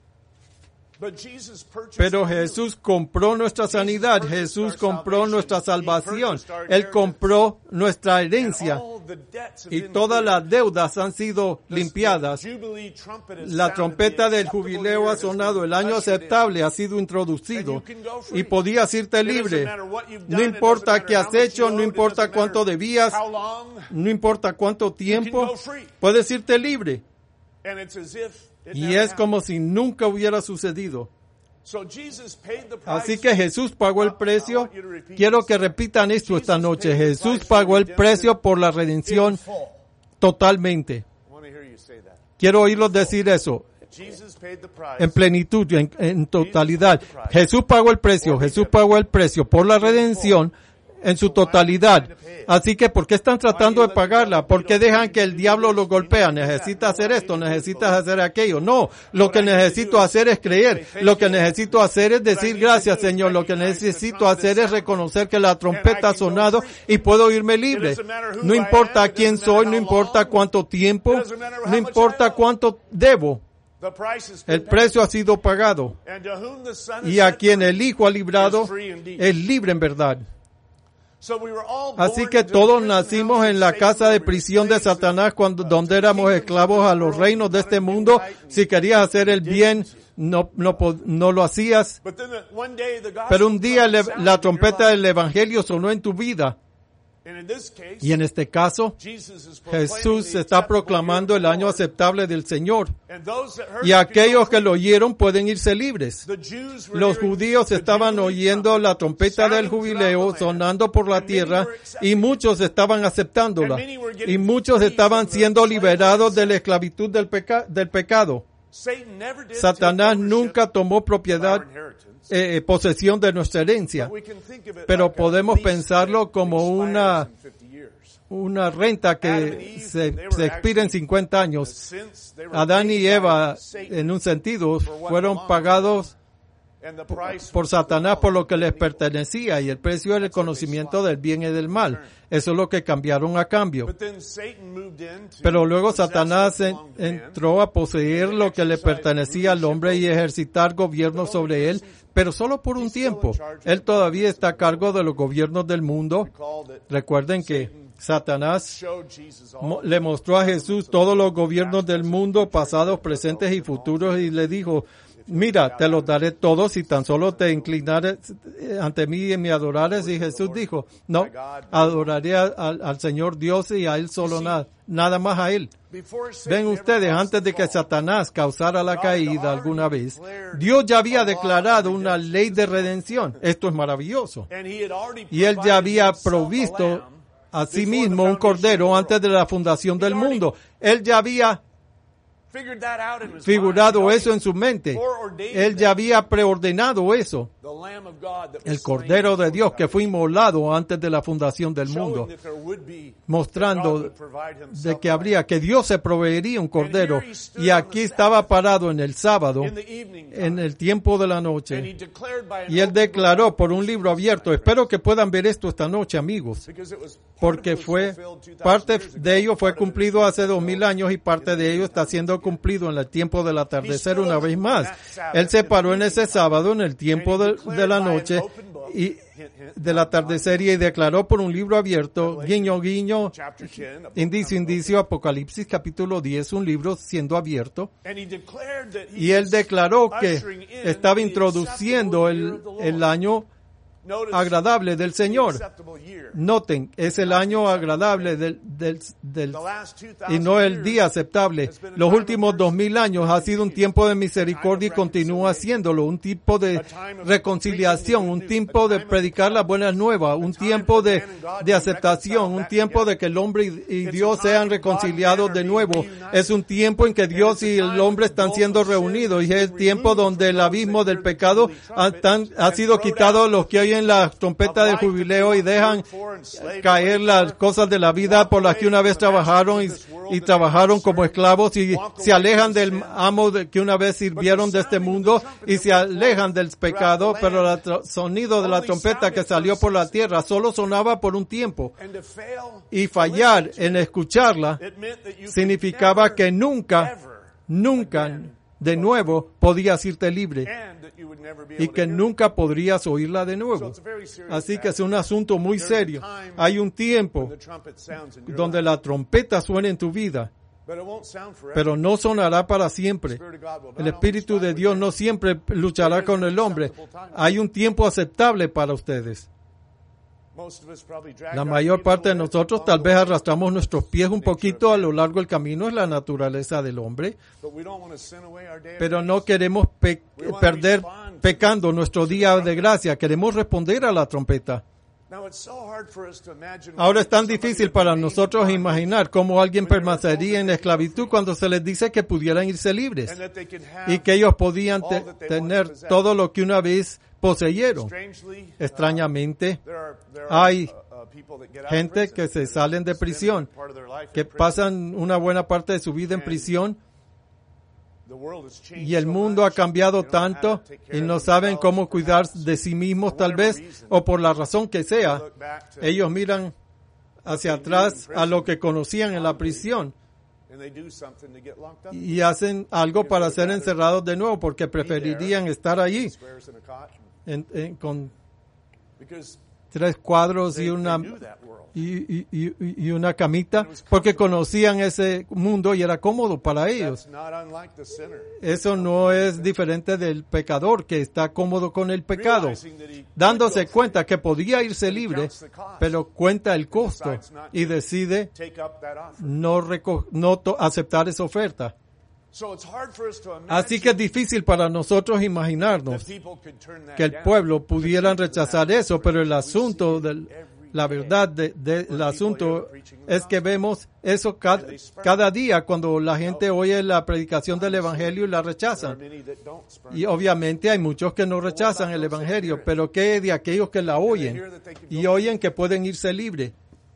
Pero Jesús compró nuestra sanidad, Jesús compró nuestra salvación, Él compró nuestra herencia y todas las deudas han sido limpiadas. La trompeta del jubileo ha sonado, el año aceptable ha sido introducido y podías irte libre. No importa qué has hecho, no importa cuánto debías, no importa cuánto tiempo, puedes irte libre. Y es como si nunca hubiera sucedido. Así que Jesús pagó el precio. Quiero que repitan esto esta noche. Jesús pagó el precio por la redención totalmente. Quiero oírlos decir eso. En plenitud, en totalidad. Jesús pagó el precio. Jesús pagó el precio por la redención en su totalidad. Así que, ¿por qué están tratando de pagarla? ¿Por qué dejan que el diablo los golpea? Necesitas hacer esto, necesitas hacer aquello. No, lo que necesito hacer es creer. Lo que necesito hacer es decir gracias, Señor. Lo que necesito hacer es reconocer que la trompeta ha sonado y puedo irme libre. No importa quién soy, no importa cuánto tiempo, no importa cuánto debo. El precio ha sido pagado. Y a quien el Hijo ha librado, es libre en verdad. Así que todos nacimos en la casa de prisión de Satanás donde éramos esclavos a los reinos de este mundo. Si querías hacer el bien, no lo hacías. Pero un día la trompeta del Evangelio sonó en tu vida. Y en este caso, Jesús está proclamando el año aceptable del Señor. Y aquellos que lo oyeron pueden irse libres. Los judíos estaban oyendo la trompeta del jubileo sonando por la tierra y muchos estaban aceptándola. Y muchos estaban siendo liberados de la esclavitud del pecado. Satanás nunca tomó posesión de nuestra herencia, pero podemos pensarlo como una renta que se expira en 50 años. Adán y Eva, en un sentido, fueron pagados por Satanás por lo que les pertenecía y el precio era el conocimiento del bien y del mal. Eso es lo que cambiaron a cambio. Pero luego Satanás entró a poseer lo que le pertenecía al hombre y ejercitar gobierno sobre él, pero solo por un tiempo. Él todavía está a cargo de los gobiernos del mundo. Recuerden que Satanás le mostró a Jesús todos los gobiernos del mundo, pasados, presentes y futuros, y le dijo: mira, te los daré todos si tan solo te inclinares ante mí y me adorares. Y Jesús dijo: no, adoraré al Señor Dios y a Él solo, nada más a Él. Ven ustedes, antes de que Satanás causara la caída alguna vez, Dios ya había declarado una ley de redención. Esto es maravilloso. Y Él ya había provisto a sí mismo un cordero antes de la fundación del mundo. Él ya había figurado eso en su mente. Él ya había preordenado eso. El Cordero de Dios que fue inmolado antes de la fundación del mundo, mostrando de que Dios se proveería un cordero. Y aquí estaba parado en el sábado, en el tiempo de la noche, y Él declaró por un libro abierto. Espero que puedan ver esto esta noche, amigos, porque parte de ello fue cumplido hace 2000 años y parte de ello está siendo cumplido en el tiempo del atardecer una vez más. Él se paró en ese sábado en el tiempo de la noche y del atardecer y declaró por un libro abierto, guiño, guiño, indicio, Apocalipsis capítulo 10, un libro siendo abierto. Y Él declaró que estaba introduciendo el año agradable del Señor. Noten, es el año agradable y no el día aceptable. Los últimos 2000 años ha sido un tiempo de misericordia y continúa siéndolo, un tiempo de reconciliación, un tiempo de predicar las buenas nuevas, un tiempo de aceptación, un tiempo de que el hombre y Dios sean reconciliados de nuevo. Es un tiempo en que Dios y el hombre están siendo reunidos y es el tiempo donde el abismo del pecado ha sido quitado. Los que hoy oyen la trompeta del jubileo y dejan caer las cosas de la vida por las que una vez trabajaron y trabajaron como esclavos y se alejan del amo que una vez sirvieron de este mundo y se alejan del pecado, pero el sonido de la trompeta que salió por la tierra solo sonaba por un tiempo. Y fallar en escucharla significaba que nunca de nuevo podías irte libre y que nunca podrías oírla de nuevo. Así que es un asunto muy serio. Hay un tiempo donde la trompeta suena en tu vida, pero no sonará para siempre. El Espíritu de Dios no siempre luchará con el hombre. Hay un tiempo aceptable para ustedes. La mayor parte de nosotros tal vez arrastramos nuestros pies un poquito a lo largo del camino, es la naturaleza del hombre, pero no queremos perder pecando nuestro día de gracia, queremos responder a la trompeta. Ahora es tan difícil para nosotros imaginar cómo alguien permanecería en esclavitud cuando se les dice que pudieran irse libres y que ellos podían tener todo lo que una vez poseyeron. Extrañamente, hay gente que se salen de prisión, que pasan una buena parte de su vida en prisión, y el mundo ha cambiado tanto y no saben cómo cuidar de sí mismos tal vez, o por la razón que sea, ellos miran hacia atrás a lo que conocían en la prisión y hacen algo para ser encerrados de nuevo porque preferirían estar allí con 3 cuadros y una camita, porque conocían ese mundo y era cómodo para ellos. Eso no es diferente del pecador que está cómodo con el pecado, dándose cuenta que podía irse libre, pero cuenta el costo y decide no aceptar esa oferta. Así que es difícil para nosotros imaginarnos que el pueblo pudiera rechazar eso, pero el asunto la verdad del asunto es que vemos eso cada día cuando la gente oye la predicación del Evangelio y la rechazan. Y obviamente hay muchos que no rechazan el Evangelio, pero ¿qué de aquellos que la oyen y oyen que pueden irse libres?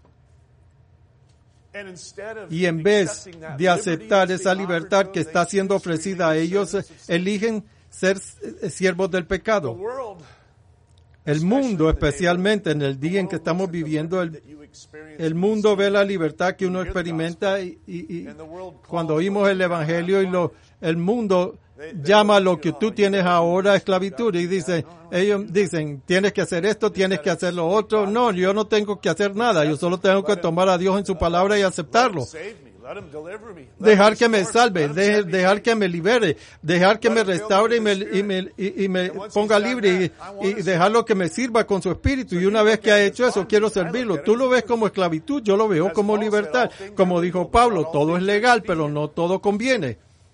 Y en vez de aceptar esa libertad que está siendo ofrecida a ellos, eligen ser siervos del pecado. El mundo, especialmente en el día en que estamos viviendo, el mundo ve la libertad que uno experimenta y cuando oímos el Evangelio el mundo llama lo que tú tienes ahora esclavitud y ellos dicen, tienes que hacer esto, tienes que hacer lo otro. No, yo no tengo que hacer nada, yo solo tengo que tomar a Dios en su palabra y aceptarlo. Dejar que me salve, dejar que me libere, dejar que me restaure y me ponga libre y dejarlo que me sirva con su espíritu. Y una vez que ha hecho eso, quiero servirlo. Tú lo ves como esclavitud, yo lo veo como libertad. Como dijo Pablo, todo es legal, pero no todo conviene.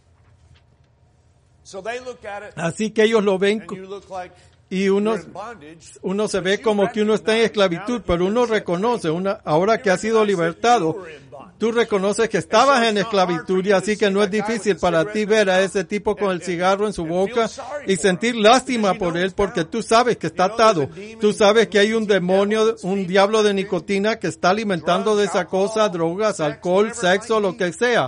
Así que ellos lo ven y uno se ve como que uno está en esclavitud, pero uno reconoce, ahora que ha sido libertado, tú reconoces que estabas en esclavitud y así que no es difícil para ti ver a ese tipo con el cigarro en su boca y sentir lástima por él porque tú sabes que está atado. Tú sabes que hay un demonio, un diablo de nicotina que está alimentando de esa cosa, drogas, alcohol, sexo, lo que sea.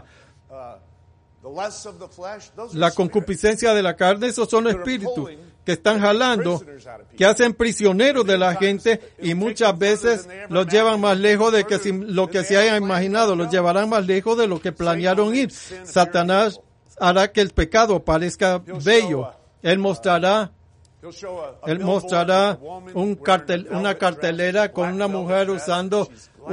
La concupiscencia de la carne, esos son espíritus que están jalando, que hacen prisioneros de la gente y muchas veces los llevan más lejos de lo que se haya imaginado, los llevarán más lejos de lo que planearon ir. Satanás hará que el pecado parezca bello. Él mostrará una cartelera con una mujer usando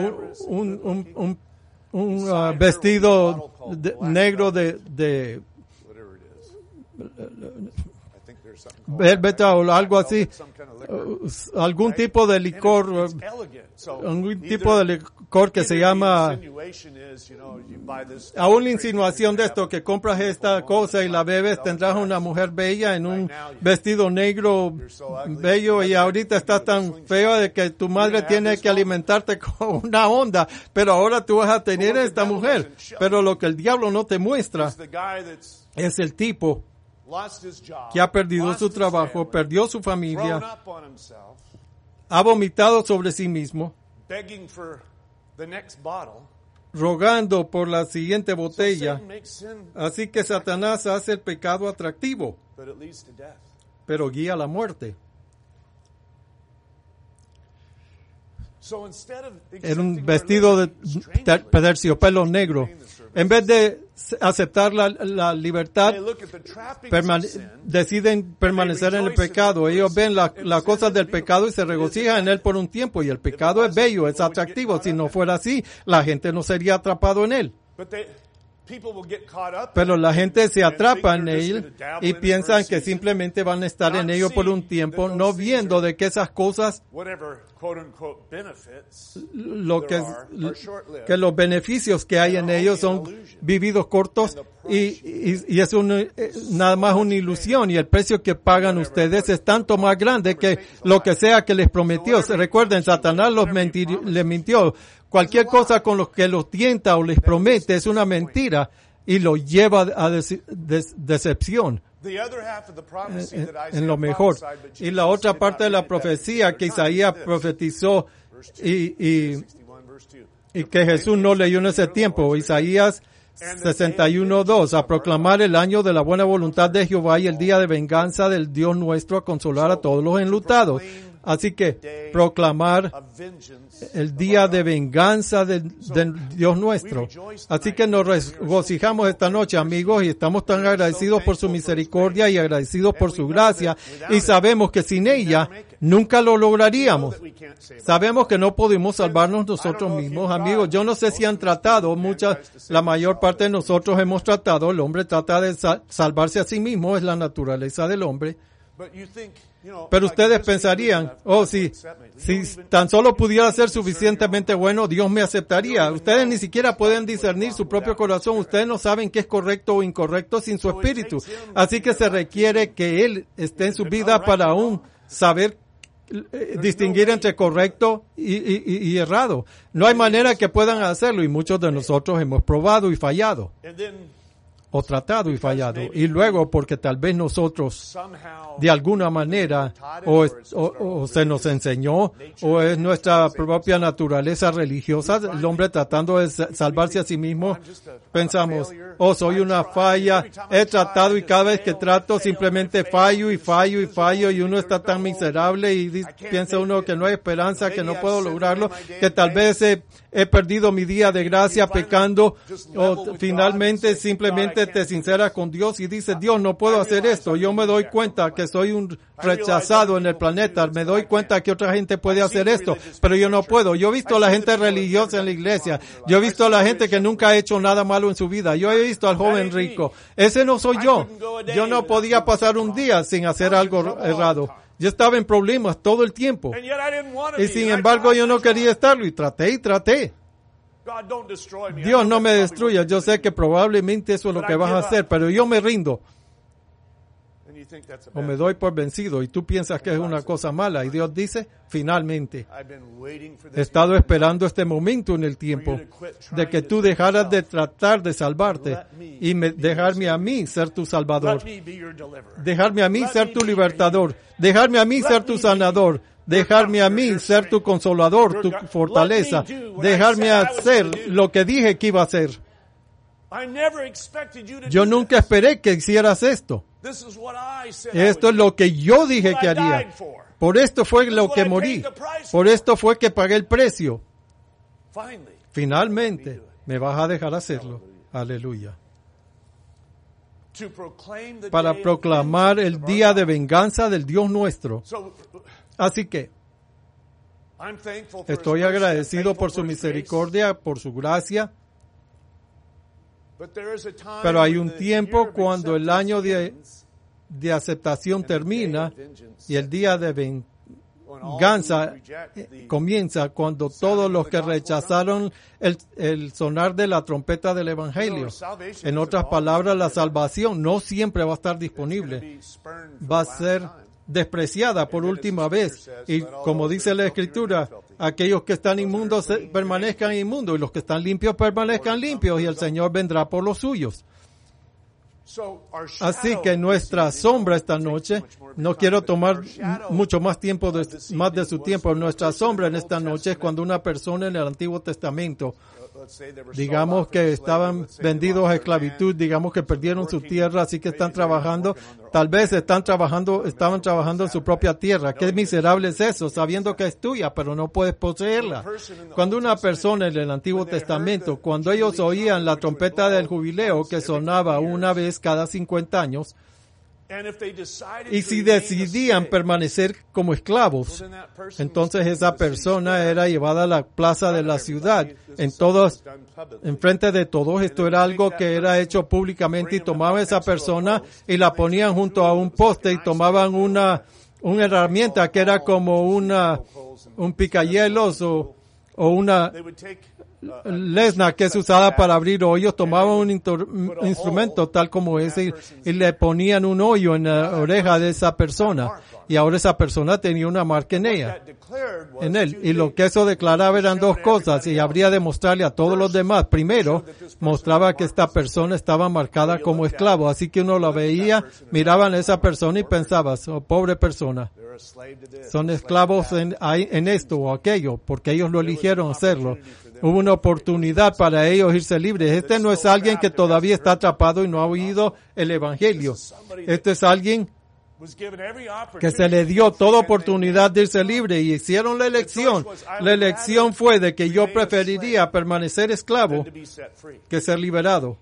un vestido negro de Velveta o algo así, algún tipo de licor, que se llama, aún la insinuación de esto, que compras esta cosa y la bebes, tendrás una mujer bella en un vestido negro bello y ahorita estás tan feo de que tu madre tiene que alimentarte con una onda, pero ahora tú vas a tener a esta mujer. Pero lo que el diablo no te muestra es el tipo que ha perdido su trabajo, perdió su familia, ha vomitado sobre sí mismo, begging for the next bottle. rogando por la siguiente So botella. Satan makes sin, Así que Satanás hace el pecado atractivo, but it leads to death. pero guía a la muerte. So instead of Era accepting un our vestido de liberty strangely, terciopelo negro. En vez de aceptar la libertad, they look at the trappings of sin, deciden permanecer en el pecado. Ellos ven las cosas del pecado y se regocijan en él por un tiempo. Y el pecado es bello, es atractivo. Si no fuera así, la gente no sería atrapado en él. but people will get caught up in Pero it la gente se and atrapa think en they're just él gonna dabble y in it for piensan a que season, simplemente van a estar en ello por un tiempo, no viendo de que esas cosas, whatever quote unquote benefits lo que, are short-lived. que los beneficios que hay en ellos son vividos cortos y es nada más una ilusión, y el precio que pagan ustedes es tanto más grande que lo que sea que les prometió. Recuerden, Satanás les mintió. Cualquier cosa con lo que los tienta o les promete es una mentira y lo lleva a decepción The other half of the prophecy that Isaiah en lo mejor. prophesied, but Y la Jesus otra did parte not de la read that profecía que particular Isaías time is profetizó verse 2, y 61 verse 2. que Jesús no leyó en ese tiempo. Isaías 61:2, a proclamar el año de la buena voluntad de Jehová y el día de venganza del Dios nuestro, a consolar a todos los enlutados. Así que proclamar Of vengeance. el día de venganza del Dios nuestro. Así que nos regocijamos esta noche, amigos, y estamos tan agradecidos por su misericordia y agradecidos por su gracia, y sabemos que sin ella nunca lo lograríamos. Sabemos que no podemos salvarnos nosotros mismos, amigos. Yo no sé si han tratado, la mayor parte de nosotros hemos tratado, el hombre trata de salvarse a sí mismo, es la naturaleza del hombre. Pero ustedes pensarían, si tan solo pudiera ser suficientemente bueno, Dios me aceptaría. Ustedes ni siquiera pueden discernir su propio corazón. Ustedes no saben qué es correcto o incorrecto sin su espíritu. Así que se requiere que Él esté en su vida para aún saber distinguir entre correcto y errado. No hay manera que puedan hacerlo, y muchos de nosotros hemos probado y fallado, o tratado y fallado. Y luego, porque tal vez nosotros de alguna manera o se nos enseñó, o es nuestra propia naturaleza religiosa, el hombre tratando de salvarse a sí mismo, pensamos, soy una falla, he tratado y cada vez que trato simplemente fallo, y uno está tan miserable y piensa uno que no hay esperanza, que no puedo lograrlo, que tal vez he perdido mi día de gracia pecando, o finalmente simplemente te sinceras con Dios y dices, Dios, no puedo hacer esto. Yo me doy cuenta que soy un rechazado en el planeta, me doy cuenta que otra gente puede hacer esto, pero yo no puedo. Yo he visto a la gente religiosa en la iglesia, yo he visto a la gente que nunca ha hecho nada malo en su vida, yo he visto al joven rico. Ese no soy yo. Yo no podía pasar un día sin hacer algo errado. Yo estaba en problemas todo el tiempo. Y sin embargo yo no quería estarlo, y traté. Dios, no me destruya. Yo sé que probablemente eso es lo que vas a hacer, pero yo me rindo o me doy por vencido, y tú piensas que es una cosa mala. Y Dios dice, finalmente, he estado esperando este momento en el tiempo de que tú dejaras de tratar de salvarte y dejarme a mí ser tu salvador, dejarme a mí ser tu libertador, dejarme a mí ser tu sanador, dejarme a mí ser tu consolador, tu fortaleza, dejarme hacer lo que dije que iba a hacer. Yo nunca esperé que hicieras esto. Esto es lo que yo dije que haría. Por esto fue lo que morí. Por esto fue que pagué el precio. Finalmente, me vas a dejar hacerlo. Aleluya. Para proclamar el día de venganza del Dios nuestro. Así que estoy agradecido por su misericordia, por su gracia. Pero hay un tiempo cuando el año de aceptación termina y el día de venganza comienza, cuando todos los que rechazaron el sonar de la trompeta del Evangelio. En otras palabras, la salvación no siempre va a estar disponible. Va a ser despreciada por última vez. Y como dice la Escritura, aquellos que están inmundos permanezcan inmundos, y los que están limpios permanezcan limpios, y el Señor vendrá por los suyos. Así que nuestra sombra esta noche, no quiero tomar mucho más tiempo, más de su tiempo, nuestra sombra en esta noche es cuando una persona en el Antiguo Testamento, digamos que estaban vendidos a esclavitud, digamos que perdieron su tierra, así que están trabajando, tal vez estaban trabajando en su propia tierra. Qué miserable es eso, sabiendo que es tuya, pero no puedes poseerla. Cuando una persona en el Antiguo Testamento, cuando ellos oían la trompeta del jubileo que sonaba una vez cada 50 años, y si decidían permanecer como esclavos, entonces esa persona era llevada a la plaza de la ciudad. En frente de todos, esto era algo que era hecho públicamente, y tomaban esa persona y la ponían junto a un poste y tomaban una herramienta que era como un picahielos o una lesna que es usada para abrir hoyos. Tomaban un instrumento tal como ese y le ponían un hoyo en la oreja de esa persona, y ahora esa persona tenía una marca en él. Y lo que eso declaraba eran dos cosas, y habría de mostrarle a todos los demás. Primero, mostraba que esta persona estaba marcada como esclavo, así que uno la veía, miraban a esa persona y pensabas, oh, pobre persona, son esclavos en esto o aquello, porque ellos lo eligieron hacerlo. Hubo una oportunidad para ellos irse libres. Este no es alguien que todavía está atrapado y no ha oído el Evangelio. Este es alguien que se le dio toda oportunidad de irse libre y hicieron la elección. La elección fue de que yo preferiría permanecer esclavo que ser liberado.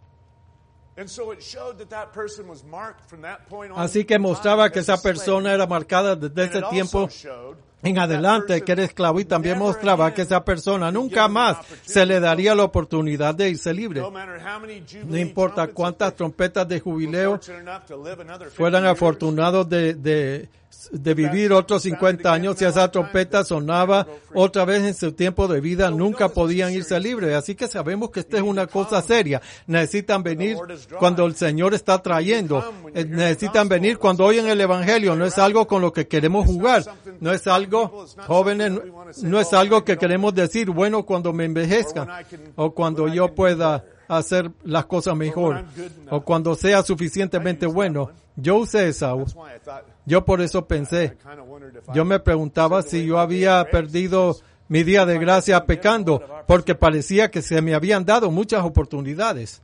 Así que mostraba que esa persona era marcada desde ese tiempo en adelante, que era esclavo, y también mostraba que esa persona nunca más se le daría la oportunidad de irse libre. No importa cuántas trompetas de jubileo fueran afortunados de vivir otros 50 años, si esa trompeta sonaba otra vez en su tiempo de vida, nunca podían irse libres. Así que sabemos que esta es una cosa seria. Necesitan venir cuando el Señor está trayendo. Necesitan venir cuando oyen el Evangelio. No es algo con lo que queremos jugar. No es algo, jóvenes, no es algo que queremos decir, bueno, cuando me envejezca, o cuando yo pueda hacer las cosas mejor, o cuando sea suficientemente bueno. Yo usé Esaú. Yo por eso pensé, yo me preguntaba si yo había perdido mi día de gracia pecando, porque parecía que se me habían dado muchas oportunidades.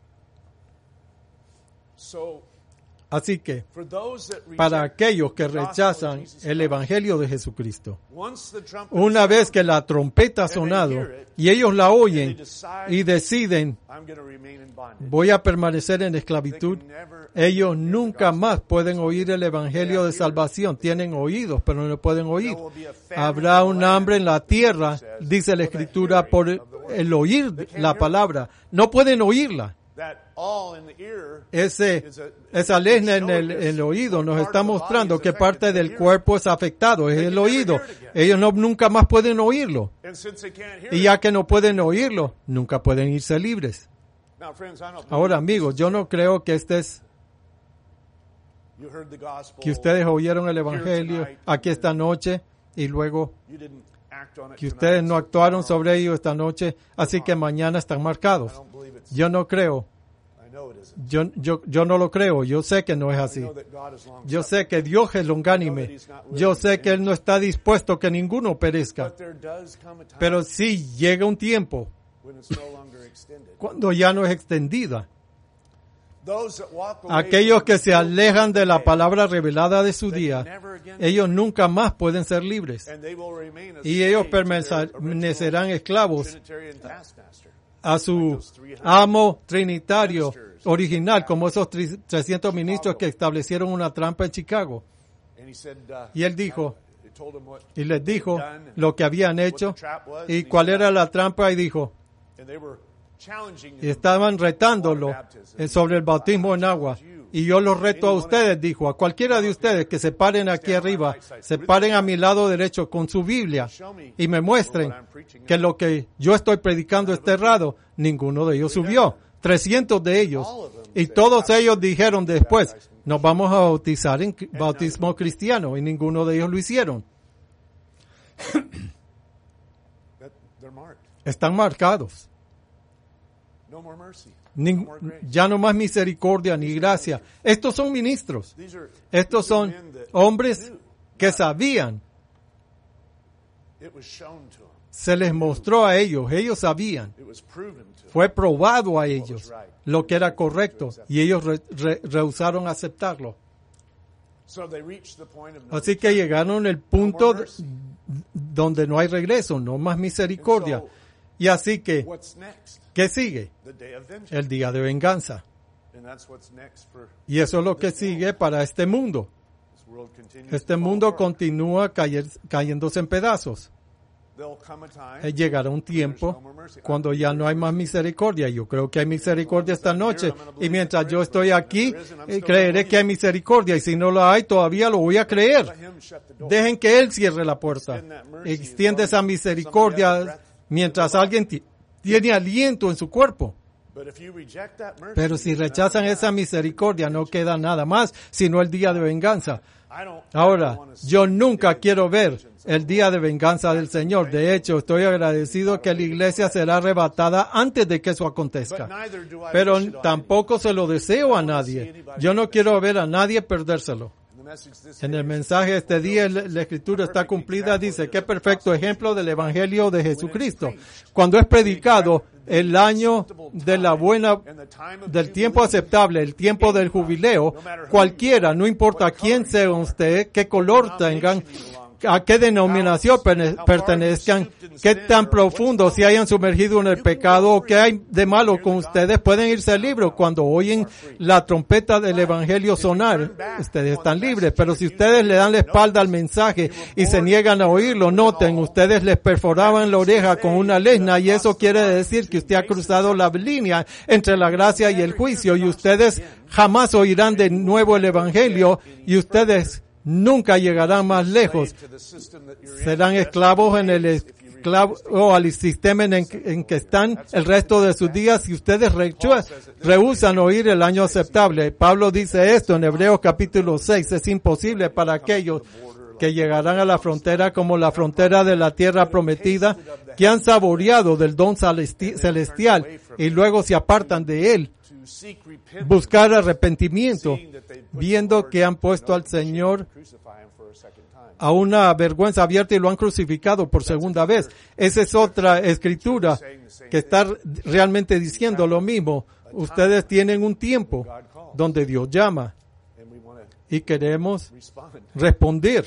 Así que, para aquellos que rechazan el Evangelio de Jesucristo, una vez que la trompeta ha sonado y ellos la oyen y deciden, voy a permanecer en esclavitud, ellos nunca más pueden oír el Evangelio de salvación. Tienen oídos, pero no pueden oír. Habrá un hambre en la tierra, dice la Escritura, por el oír la palabra. No pueden oírla. Esa lesna en el oído nos está mostrando que parte del cuerpo es afectado, es el oído. Ellos nunca más pueden oírlo. Y ya que no pueden oírlo, nunca pueden irse libres. Ahora, amigos, yo no creo que que ustedes oyeron el Evangelio aquí esta noche y luego que ustedes no actuaron sobre ello esta noche, así que mañana están marcados. Yo no creo. Yo no lo creo. Yo sé que no es así. Yo sé que Dios es longánime. Yo sé que Él no está dispuesto a que ninguno perezca. Pero sí llega un tiempo cuando ya no es extendida. Aquellos que se alejan de la palabra revelada de su día, ellos nunca más pueden ser libres. Y ellos permanecerán esclavos a su amo trinitario original, como esos 300 ministros que establecieron una trampa en Chicago. Y él dijo, y les dijo lo que habían hecho y cuál era la trampa, y dijo, y estaban retándolo sobre el bautismo en agua. Y yo los reto a ustedes, dijo, a cualquiera de ustedes que se paren aquí arriba, se paren a mi lado derecho con su Biblia y me muestren que lo que yo estoy predicando está errado. Ninguno de ellos subió. 300 de ellos. Y todos ellos dijeron después, nos vamos a bautizar en bautismo cristiano, y ninguno de ellos lo hicieron. Están marcados. Ya no más misericordia ni gracia. Estos son ministros. Estos son hombres que sabían. Se les mostró a ellos. Ellos sabían. Fue probado a ellos lo que era correcto y ellos rehusaron aceptarlo. Así que llegaron al punto donde no hay regreso, no más misericordia. Y así que, ¿qué sigue? El día de venganza. Y eso es lo que sigue para este mundo. Este mundo continúa cayéndose en pedazos. Llegará un tiempo cuando ya no hay más misericordia. Yo creo que hay misericordia esta noche. Y mientras yo estoy aquí, creeré que hay misericordia. Y si no la hay, todavía lo voy a creer. Dejen que Él cierre la puerta. Extiende esa misericordia mientras alguien tiene aliento en su cuerpo. Pero si rechazan esa misericordia, no queda nada más, sino el día de venganza. Ahora, yo nunca quiero ver el día de venganza del Señor. De hecho, estoy agradecido que la iglesia será arrebatada antes de que eso acontezca. Pero tampoco se lo deseo a nadie. Yo no quiero ver a nadie perdérselo. En el mensaje de este día, la Escritura está cumplida. Dice, qué perfecto ejemplo del Evangelio de Jesucristo. Cuando es predicado el año de la buena, del tiempo aceptable, el tiempo del jubileo, cualquiera, no importa quién sea usted, qué color tengan, a qué denominación pertenezcan, qué tan profundo se hayan sumergido en el pecado o qué hay de malo con ustedes, pueden irse libres. Cuando oyen la trompeta del Evangelio sonar, ustedes están libres. Pero si ustedes le dan la espalda al mensaje y se niegan a oírlo, noten, ustedes les perforaban la oreja con una lesna y eso quiere decir que usted ha cruzado la línea entre la gracia y el juicio y ustedes jamás oirán de nuevo el Evangelio y ustedes nunca llegarán más lejos. Serán esclavos en el al sistema en que están el resto de sus días si ustedes rehúsan oír el año aceptable. Pablo dice esto en Hebreos capítulo 6. Es imposible para aquellos que llegarán a la frontera como la frontera de la tierra prometida, que han saboreado del don celestial y luego se apartan de él, buscar arrepentimiento, viendo que han puesto al Señor a una vergüenza abierta y lo han crucificado por segunda vez. Esa es otra escritura que está realmente diciendo lo mismo. Ustedes tienen un tiempo donde Dios llama y queremos responder.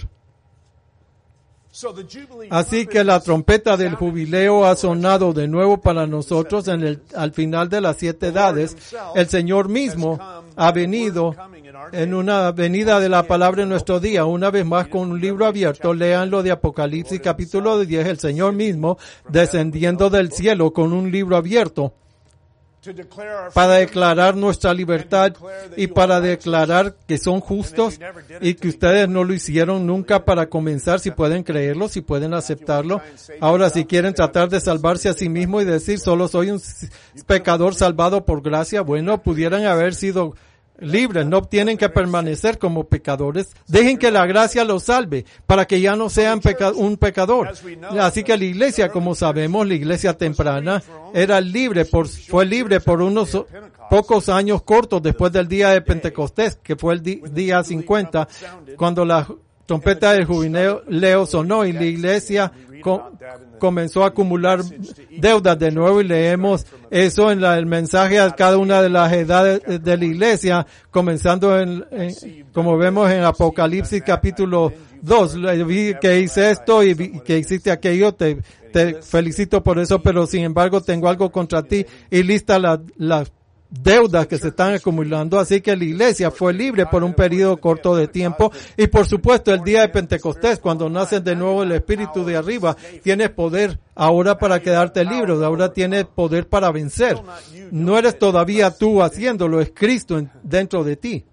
Así que la trompeta del jubileo ha sonado de nuevo para nosotros al final de las 7 edades. El Señor mismo ha venido en una venida de la palabra en nuestro día, una vez más con un libro abierto. Léanlo de Apocalipsis capítulo 10, el Señor mismo descendiendo del cielo con un libro abierto para declarar nuestra libertad y para declarar que son justos y que ustedes no lo hicieron nunca para comenzar, si pueden creerlo, si pueden aceptarlo. Ahora, si quieren tratar de salvarse a sí mismo y decir solo soy un pecador salvado por gracia, bueno, pudieran haber sido libres, no tienen que permanecer como pecadores. Dejen que la gracia los salve para que ya no sean un pecador. Así que la iglesia, como sabemos, la iglesia temprana fue libre por unos pocos años cortos después del día de Pentecostés, que fue el día 50, cuando la trompeta del jubileo sonó y la iglesia comenzó a acumular deudas de nuevo, y leemos eso en el mensaje a cada una de las edades de la iglesia, comenzando como vemos en Apocalipsis capítulo 2. Vi que hice esto y que hiciste aquello, te felicito por eso, pero sin embargo tengo algo contra ti, y lista las deudas que se están acumulando. Así que la iglesia fue libre por un periodo corto de tiempo, y por supuesto el día de Pentecostés, cuando nace de nuevo el Espíritu de arriba, tienes poder ahora para quedarte libre, ahora tienes poder para vencer. No eres todavía tú haciéndolo, es Cristo dentro de ti.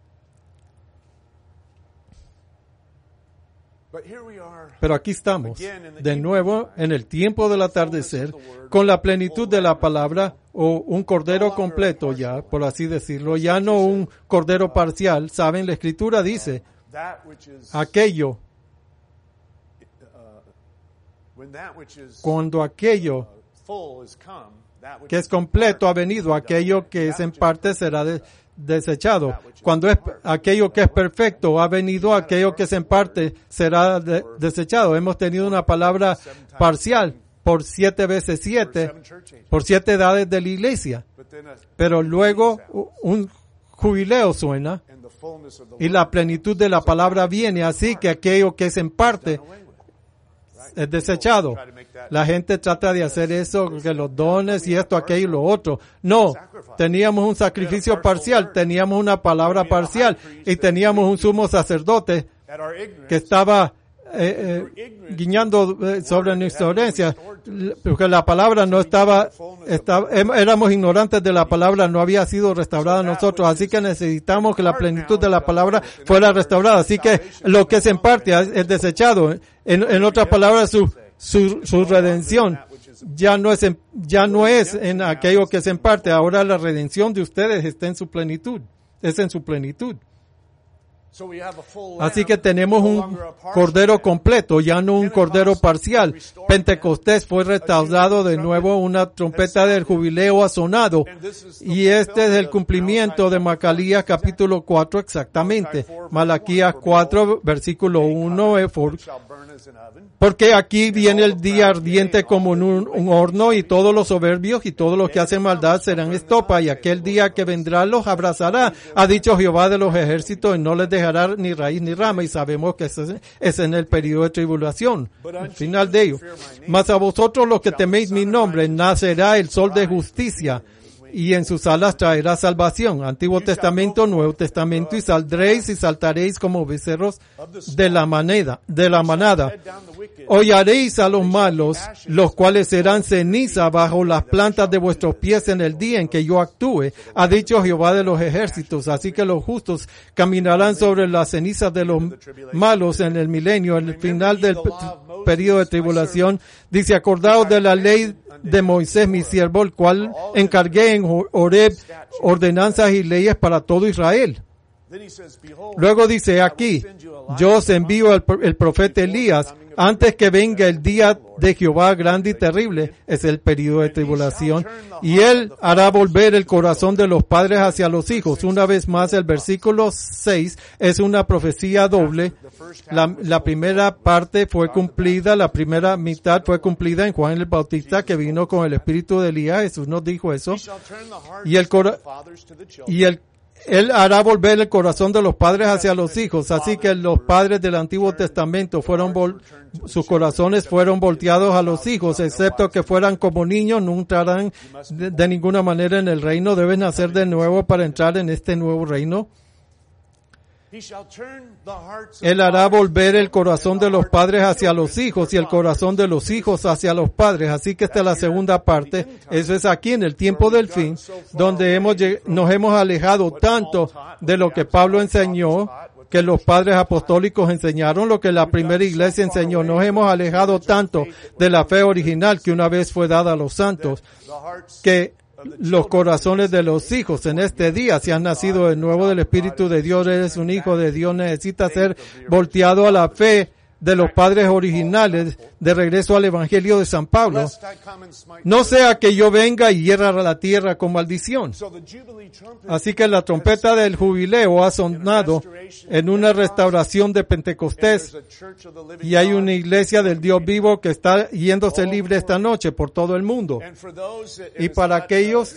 Pero aquí estamos, de nuevo, en el tiempo del atardecer, con la plenitud de la palabra, o un cordero completo ya, por así decirlo, ya no un cordero parcial. Saben, la Escritura dice, cuando aquello que es completo ha venido, aquello que es en parte será desechado. Cuando es aquello que es perfecto ha venido, aquello que es en parte será desechado. Hemos tenido una palabra parcial por 7 veces 7, por 7 edades de la iglesia. Pero luego un jubileo suena y la plenitud de la palabra viene, así que aquello que es en parte es desechado. La gente trata de hacer eso, que los dones y esto, aquello y lo otro. No, teníamos un sacrificio parcial, teníamos una palabra parcial y teníamos un sumo sacerdote que estaba guiñando sobre nuestra ignorancia, porque la palabra no estaba, éramos ignorantes de la palabra, no había sido restaurada a nosotros, así que necesitamos que la plenitud de la palabra fuera restaurada, así que lo que es en parte es desechado. En otras palabras, su redención ya no es en aquello que es en parte, ahora la redención de ustedes está en su plenitud, es en su plenitud. Así que tenemos un cordero completo, ya no un cordero parcial. Pentecostés fue restaurado de nuevo, una trompeta del jubileo ha sonado. Y este es el cumplimiento de Malaquías capítulo 4 exactamente. Malaquías 4 versículo 1. Porque aquí viene el día ardiente como en un horno, y todos los soberbios y todos los que hacen maldad serán estopa, y aquel día que vendrá los abrazará, ha dicho Jehová de los ejércitos, y no les dejará ni raíz ni rama, y sabemos que ese es en el periodo de tribulación, al final de ello. Mas a vosotros los que teméis mi nombre, nacerá el sol de justicia, y en sus alas traerá salvación. Antiguo Testamento, Nuevo Testamento, y saldréis y saltaréis como becerros de la manada. Hollaréis a los malos, los cuales serán ceniza bajo las plantas de vuestros pies en el día en que yo actúe, ha dicho Jehová de los ejércitos. Así que los justos caminarán sobre las cenizas de los malos en el milenio, en el final del periodo de tribulación. Dice, acordaos de la ley de Moisés, mi siervo, el cual encargué en Horeb ordenanzas y leyes para todo Israel. Luego dice aquí, yo os envío el profeta Elías, antes que venga el día de Jehová grande y terrible, es el periodo de tribulación, y él hará volver el corazón de los padres hacia los hijos. Una vez más, el versículo 6 es una profecía doble. La primera parte fue cumplida, la primera mitad fue cumplida en Juan el Bautista, que vino con el espíritu de Elías. Jesús nos dijo eso. Él hará volver el corazón de los padres hacia los hijos. Así que los padres del Antiguo Testamento sus corazones fueron volteados a los hijos, excepto que fueran como niños, no entrarán de ninguna manera en el reino. Deben nacer de nuevo para entrar en este nuevo reino. Él hará volver el corazón de los padres hacia los hijos y el corazón de los hijos hacia los padres. Así que esta es la segunda parte. Eso es aquí en el tiempo del fin, donde nos hemos alejado tanto de lo que Pablo enseñó, que los padres apostólicos enseñaron, lo que la primera iglesia enseñó. Nos hemos alejado tanto de la fe original que una vez fue dada a los santos, que los corazones de los hijos en este día, si has nacido de nuevo del Espíritu de Dios, eres un hijo de Dios, necesita ser volteado a la fe de los padres originales, de regreso al Evangelio de San Pablo. No sea que yo venga y hierra la tierra con maldición. Así que la trompeta del jubileo ha sonado en una restauración de Pentecostés, y hay una iglesia del Dios vivo que está yéndose libre esta noche por todo el mundo. Y para aquellos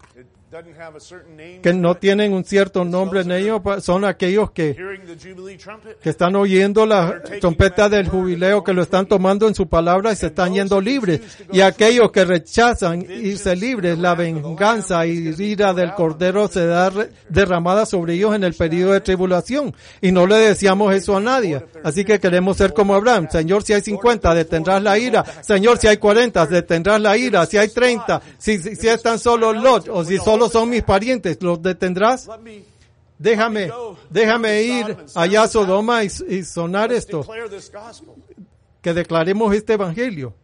que no tienen un cierto nombre en ellos, son aquellos que están oyendo la trompeta del jubileo, que lo están tomando en su palabra y se están yendo libres. Y aquellos que rechazan irse libres, la venganza y ira del Cordero se da derramada sobre ellos en el periodo de tribulación. Y no le deseamos eso a nadie. Así que queremos ser como Abraham. Señor, si hay 50, detendrás la ira. Señor, si hay 40, detendrás la ira. Si hay 30, si están solo Lot, o si solo son mis parientes, ¿los detendrás? Déjame ir allá a Sodoma y sonar esto, que declaremos este evangelio.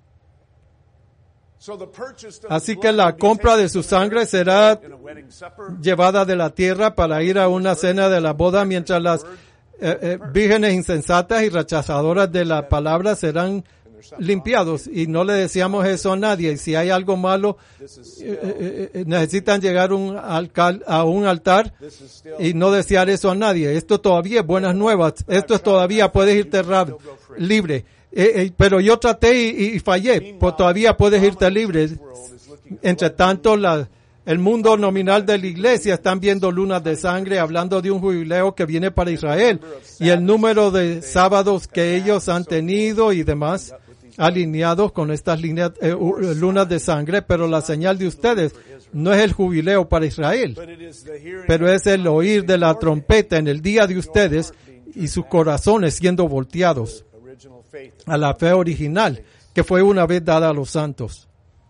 Así que la compra de su sangre será llevada de la tierra para ir a una cena de la boda, mientras las vírgenes insensatas y rechazadoras de la palabra serán limpiados, y no le decíamos eso a nadie. Y si hay algo malo, necesitan llegar a un altar y no desear eso a nadie. Esto todavía es buenas nuevas. Esto es todavía puedes irte libre. Pero yo traté y fallé. Pues todavía puedes irte libre. Entre tanto, el mundo nominal de la iglesia están viendo lunas de sangre, hablando de un jubileo que viene para Israel, y el número de sábados que ellos han tenido y demás alineados con estas lunas de sangre, pero la señal de ustedes no es el jubileo para Israel, pero es el oír de la trompeta en el día de ustedes y sus corazones siendo volteados a la fe original que fue una vez dada a los santos.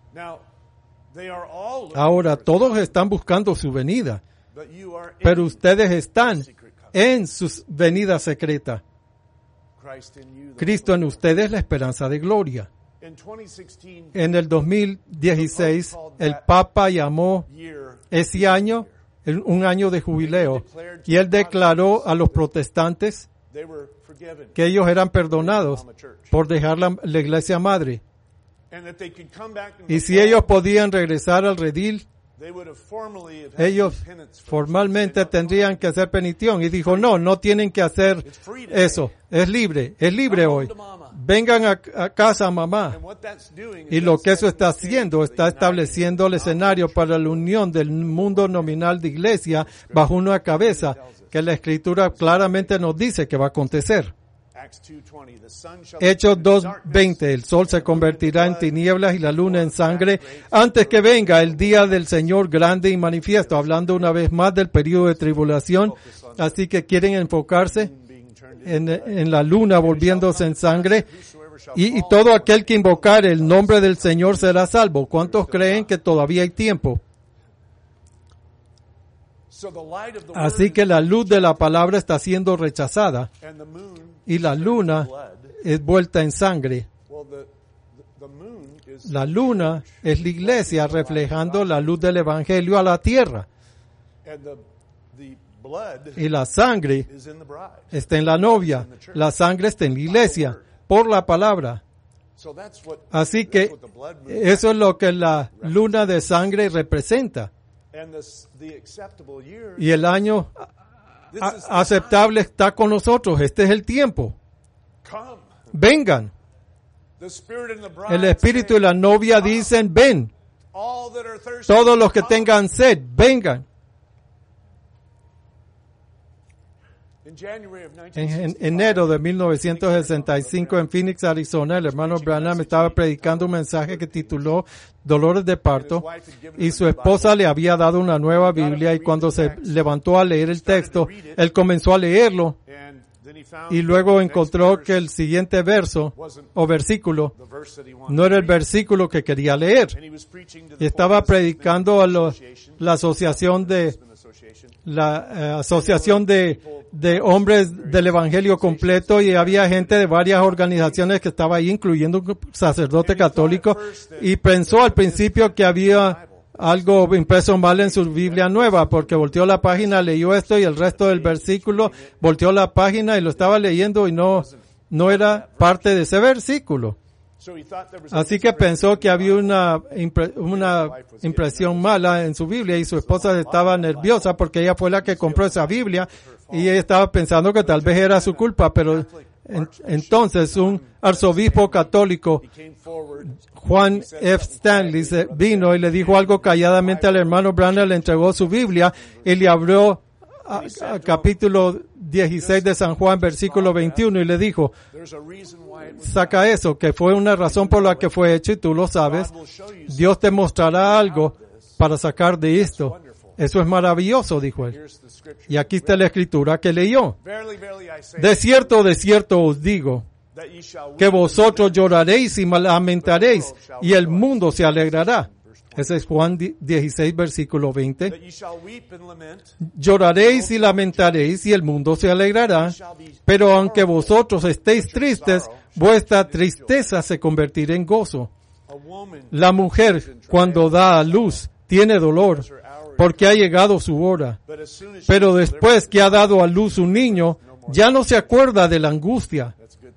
Ahora todos están buscando su venida, pero ustedes están en su venida secreta. Cristo en ustedes, la esperanza de gloria. En el 2016, el Papa llamó ese año un año de jubileo, y él declaró a los protestantes que ellos eran perdonados por dejar la iglesia madre. Y si ellos podían regresar al redil, ellos formalmente tendrían que hacer penitión. Y dijo, no tienen que hacer eso. Es libre hoy. Vengan a casa, mamá. Y lo que eso está haciendo, está estableciendo el escenario para la unión del mundo nominal de iglesia bajo una cabeza que la Escritura claramente nos dice que va a acontecer. Hechos 2:20, el sol se convertirá en tinieblas y la luna en sangre antes que venga el día del Señor grande y manifiesto, hablando una vez más del periodo de tribulación. Así que quieren enfocarse en la luna volviéndose en sangre, y todo aquel que invocar el nombre del Señor será salvo. ¿Cuántos creen que todavía hay tiempo? Así que la luz de la palabra está siendo rechazada y la luna es vuelta en sangre. La luna es la iglesia reflejando la luz del evangelio a la tierra. Y la sangre está en la novia. La sangre está en la iglesia por la palabra. Así que eso es lo que la luna de sangre representa. Y el año aceptable está con nosotros. Este es el tiempo. Vengan. El Espíritu y la novia dicen, ven. Todos los que tengan sed, vengan. En enero de 1965 en Phoenix, Arizona, el hermano Branham estaba predicando un mensaje que tituló Dolores de parto, y su esposa le había dado una nueva Biblia, y cuando se levantó a leer el texto, él comenzó a leerlo y luego encontró que el siguiente verso o versículo no era el versículo que quería leer. Y estaba predicando a la asociación de hombres del Evangelio completo, y había gente de varias organizaciones que estaba ahí, incluyendo un sacerdote católico, y pensó al principio que había algo impreso mal en su Biblia nueva, porque volteó la página, leyó esto y el resto del versículo, volteó la página y lo estaba leyendo y no era parte de ese versículo. Así que pensó que había una impresión mala en su Biblia, y su esposa estaba nerviosa porque ella fue la que compró esa Biblia y ella estaba pensando que tal vez era su culpa, pero entonces un arzobispo católico, Juan F. Stanley, vino y le dijo algo calladamente al hermano Branham, le entregó su Biblia y le abrió a capítulo 16 de San Juan, versículo 21, y le dijo, saca eso, que fue una razón por la que fue hecho y tú lo sabes. Dios te mostrará algo para sacar de esto. Eso es maravilloso, dijo él. Y aquí está la escritura que leyó. De cierto os digo, que vosotros lloraréis y lamentaréis, y el mundo se alegrará. Ese es Juan 16, versículo 20. Lloraréis y lamentaréis, y el mundo se alegrará, pero aunque vosotros estéis tristes, vuestra tristeza se convertirá en gozo. La mujer, cuando da a luz, tiene dolor, porque ha llegado su hora. Pero después que ha dado a luz un niño, ya no se acuerda de la angustia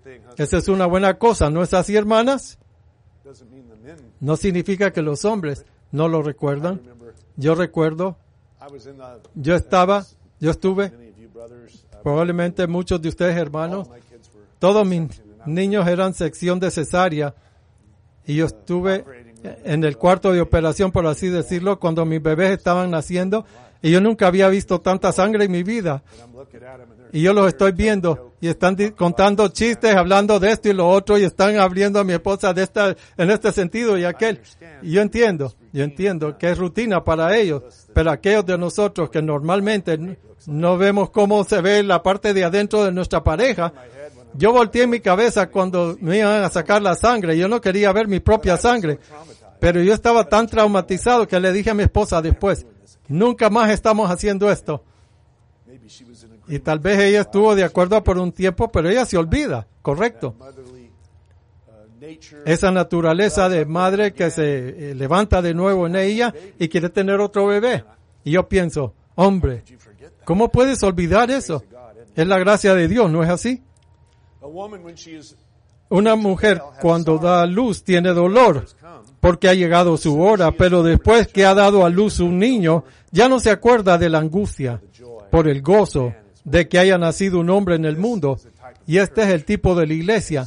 Esa es una buena cosa, ¿no es así, hermanas? Doesn't mean the men. No significa que los hombres no lo recuerdan. Yo recuerdo, I was in the, yo estuve, many of you brothers, probablemente muchos de ustedes hermanos, all my kids were todos mis niños eran sección de cesárea y yo estuve en el cuarto de operación, por así decirlo, cuando mis bebés estaban naciendo y yo nunca había visto tanta sangre en mi vida. and I'm looking at them and they're Y yo los estoy viendo y están contando chistes, hablando de esto y lo otro y están abriendo a mi esposa en este sentido y aquel. Y yo entiendo que es rutina para ellos, pero aquellos de nosotros que normalmente no vemos cómo se ve la parte de adentro de nuestra pareja, yo volteé mi cabeza cuando me iban a sacar la sangre. Yo no quería ver mi propia sangre, pero yo estaba tan traumatizado que le dije a mi esposa después, nunca más estamos haciendo esto. maybe she was in a Y tal vez ella estuvo de acuerdo por un tiempo, pero ella se olvida, correcto. motherly nature. Esa naturaleza de madre que se levanta de nuevo en ella y quiere tener otro bebé. Y yo pienso, hombre, You forget that. ¿cómo puedes olvidar eso? Es la gracia de Dios, ¿no es así? A woman when she is Una mujer cuando da a luz tiene dolor come, porque ha llegado su hora, pero después que ha dado a luz un niño, ya no se acuerda de la angustia por el gozo de que haya nacido un hombre en el mundo. Y este es el tipo de la iglesia.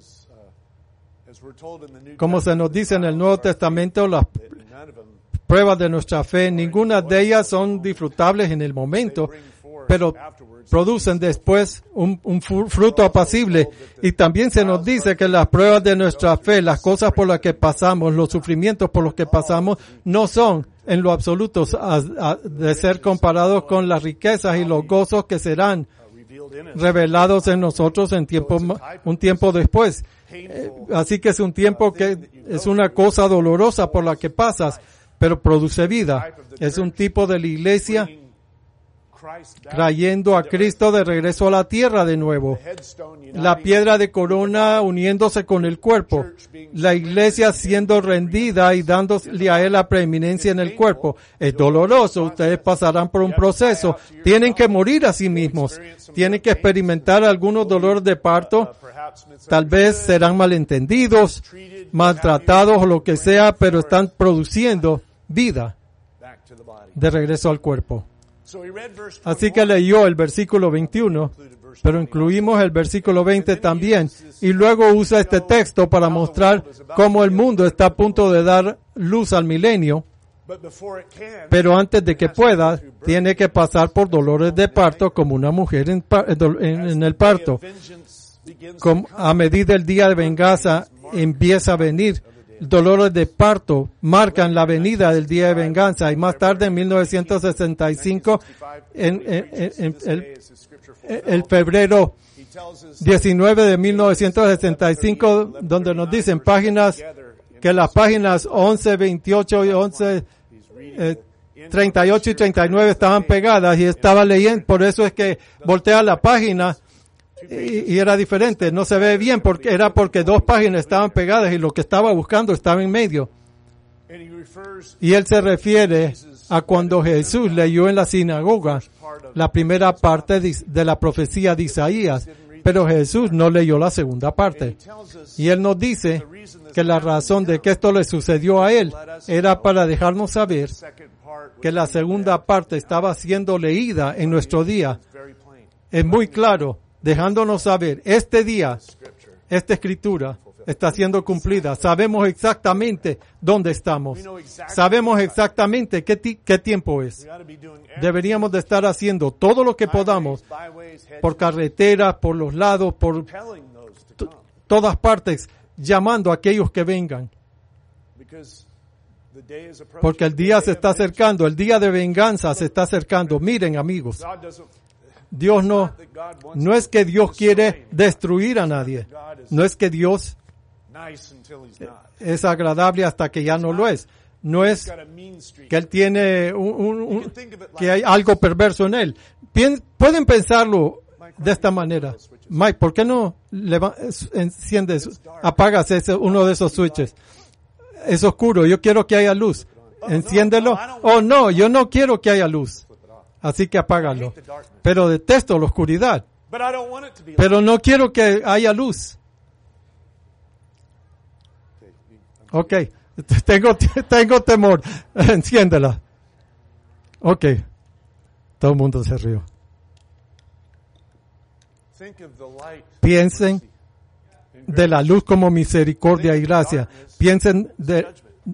as we're told in the New Como se nos dice en el Nuevo Testamento, las Testament, none of them pruebas de nuestra fe, ninguna de ellas son disfrutables en el momento, pero producen después un fruto apacible. Y también se nos dice que las pruebas de nuestra fe, las cosas por las que pasamos, los sufrimientos por los que pasamos, no son en lo absoluto de ser comparados con las riquezas y los gozos que serán revealed in us. revelados en nosotros en un tiempo después. Así que es un tiempo que es una cosa dolorosa por la que pasas, pero produce vida. Es un tipo de la iglesia Christ back, trayendo a Cristo de regreso a la tierra de nuevo. headstone uniting, La piedra de corona uniéndose con el cuerpo. La iglesia siendo rendida y dándole a él la preeminencia en el cuerpo. Es doloroso. Ustedes pasarán por un proceso. Tienen que morir a sí mismos. Tienen que experimentar algunos dolores de parto. perhaps Tal vez serán malentendidos, maltratados o lo que sea, pero están produciendo vida back to the body. de regreso al cuerpo. So he read verse Así que leyó el versículo 21, pero incluimos el versículo 20 también, y luego usa este texto para mostrar cómo el mundo está a punto de dar luz al milenio, but before it can, pero antes de que pueda, tiene que pasar por dolores de parto como una mujer en el parto. vengeance begins A medida el día de venganza empieza a venir, dolores de parto marcan la venida del día de venganza, y más tarde en 1965, en el febrero he tells us 19 de 1965, donde nos dicen páginas, que las páginas 11, 28 y 11, 38 y 39 estaban pegadas, y estaba leyendo, por eso es que voltea la página y era diferente, no se ve bien porque dos páginas estaban pegadas y lo que estaba buscando estaba en medio. and he refers Y él se refiere a cuando Jesús leyó en la sinagoga la primera parte de la profecía de Isaías, pero Jesús no leyó la segunda parte. tells us Y él nos dice que la razón de que esto le sucedió a él era para dejarnos saber second part que la segunda parte estaba siendo leída en nuestro día. very plain. Es muy claro, dejándonos saber, este día, esta escritura está siendo cumplida. Sabemos exactamente dónde estamos. Sabemos exactamente qué tiempo es. We ought to be doing Deberíamos de estar haciendo todo lo que podamos byways, hedges, por carreteras, por los lados, por telling those to come, todas partes, llamando a aquellos que vengan. because the day is approaching. Porque el día se está acercando, el día de venganza se está acercando. Miren, amigos, God doesn't. Dios no es que Dios quiere destruir a nadie. No es que Dios Nice until he's not. es agradable hasta que ya no lo es. No es He's got a mean streak. que él tiene You can think of it que like hay algo perverso en él. Pueden pensarlo de esta manera. Mike, ¿por qué no enciendes, apagas uno de esos switches? Es oscuro, yo quiero que haya luz. Enciéndelo. Oh, no, yo no quiero que haya luz. Así que apágalo. Pero detesto la oscuridad. But I don't want it to be light. pero no quiero que haya luz. Ok, tengo temor. Enciéndela. Ok, todo el mundo se rió. Think of the light. Piensen de la luz como misericordia y gracia. Piensen de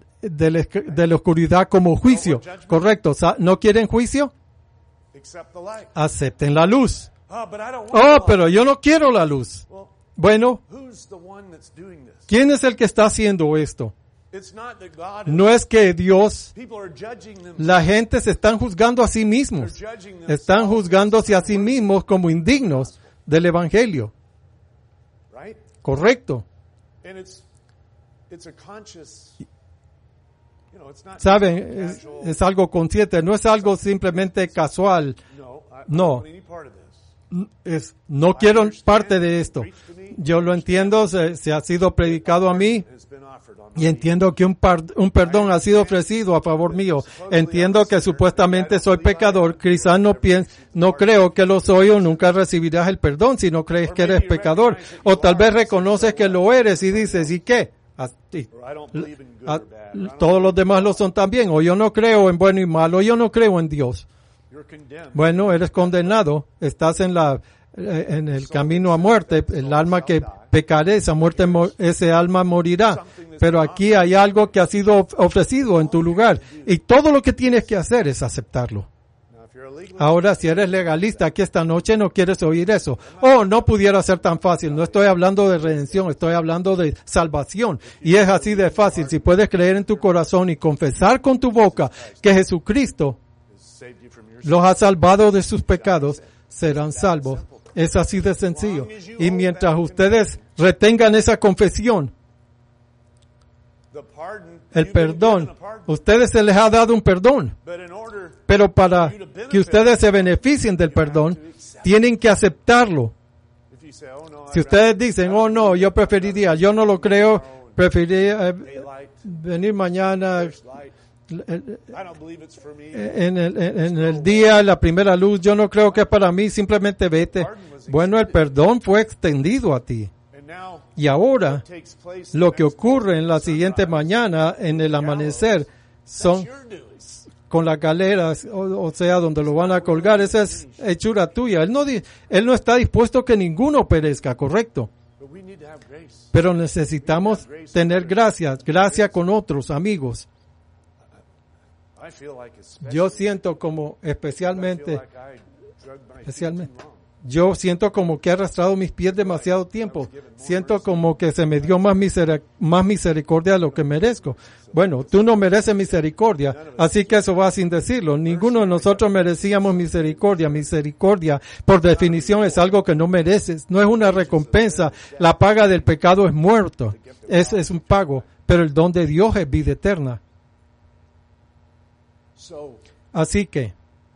la oscuridad como juicio. Correcto. ¿No quieren juicio? Accept the light. Acepten la luz. But I don't want Oh, the pero light. yo no quiero la luz. Well, Bueno, who's the one that's doing this? ¿quién es el que está haciendo esto? It's not that God No es que Dios, people are judging them. la gente se están juzgando a sí They're mismos. judging them. Están juzgándose a sí mismos como indignos del Evangelio. Right? Correcto. And it's a conscious, it's not Saben, casual. es algo consciente, no es algo simplemente casual. No, I No. don't want any part of this. No quiero parte de esto. Yo lo entiendo, se ha sido predicado a mí It's been offered on y entiendo que un perdón ha sido ofrecido a favor mío. Entiendo que supuestamente soy pecador. Quizás no creo que lo soy o nunca recibirás el perdón si no crees que eres pecador. O tal vez reconoces que lo eres y dices, ¿y qué? or I don't believe in good or bad. Or I don't Todos los demás lo son también. O yo no creo en bueno y malo. O yo no creo en Dios. You're condemned. Bueno, eres condenado. Estás en el camino a muerte. El alma que pecaré, ese alma morirá. Pero aquí hay algo que ha sido ofrecido en tu lugar. Y todo lo que tienes que hacer es aceptarlo. Now, if you're a legalist, Ahora, si eres legalista aquí esta noche, no quieres oír eso. Oh, no pudiera ser tan fácil. No estoy hablando de redención, estoy hablando de salvación. Y es así de fácil. Si puedes creer en tu corazón y confesar con tu boca que Jesucristo saved you from your los ha salvado de sus pecados, serán salvos. Es así de sencillo. Y mientras ustedes retengan esa confesión, the pardon. el you've been perdón, given a pardon. ustedes se les ha dado un perdón. But in order, Pero para que ustedes se beneficien del perdón, tienen que aceptarlo. if you say, oh no, Si ustedes dicen, oh no, yo preferiría, yo no lo creo, preferiría daylight, venir mañana light, I don't believe it's for me. en el día, la primera luz, yo no creo que es para mí, simplemente vete. Bueno, el perdón fue extendido a ti. And now Y ahora, what takes place lo the que next ocurre en la siguiente mañana, en el amanecer, son you're doing. con las galeras, o sea, donde lo van a colgar. Esa es hechura tuya. Él no está dispuesto que ninguno perezca, correcto. But we need to have grace. Pero necesitamos tener gracia con otros amigos. I feel like especially, Yo siento como I feel especialmente, like I drugged my feet especialmente, too long. yo siento como que he arrastrado mis pies demasiado tiempo. Siento como que se me dio más misericordia de lo que merezco. Bueno, tú no mereces misericordia, así que eso va sin decirlo. Ninguno de nosotros merecíamos misericordia. Misericordia, por definición, es algo que no mereces. No es una recompensa. La paga del pecado es muerto. Es un pago. Pero el don de Dios es vida eterna. So Así que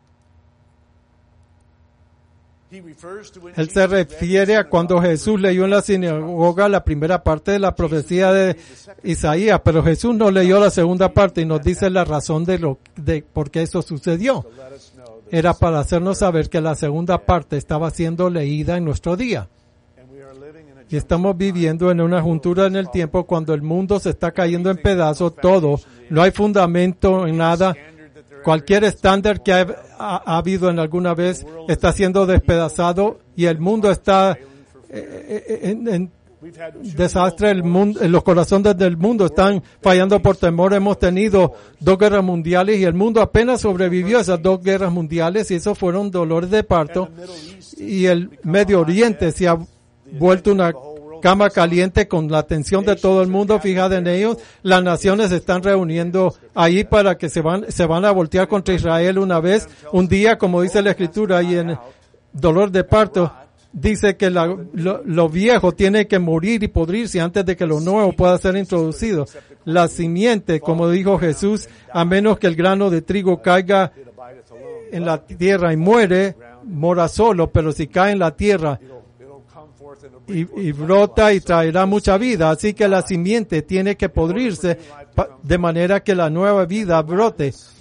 he refers to when él Jesus se read refiere the a cuando synagogue, Jesús leyó en la sinagoga la primera parte de la profecía de Isaías, pero Jesús no leyó la segunda parte y nos dice la razón de por qué eso sucedió. to let us know that Era para hacernos saber que la segunda parte estaba siendo leída en nuestro día. and we are living in a Y estamos viviendo en una juntura en el tiempo cuando el mundo se está cayendo en pedazos, todo, no hay fundamento en nada. standard that there Cualquier estándar que ha habido en alguna vez está siendo despedazado y el mundo está en we've had desastre. El mundo, los corazones del mundo están fallando por temor. Hemos tenido 2 guerras mundiales y el mundo apenas sobrevivió a esas 2 guerras mundiales y esos fueron dolores de parto. the Middle East Y el Medio Oriente se ha vuelto una cama caliente con la atención de todo el mundo fijada en ellos. Las naciones se están reuniendo ahí para que se van a voltear contra Israel un día, como dice la Escritura, y en dolor de parto dice que lo viejo tiene que morir y podrirse antes de que lo nuevo pueda ser introducido. La simiente, como dijo Jesús, a menos que el grano de trigo caiga it abideth alone. en la tierra y mora solo, pero si cae en la tierra It'll come forth and it'll bring y brota y traerá mucha vida. Así que la simiente tiene que podrirse de manera que la nueva vida brote.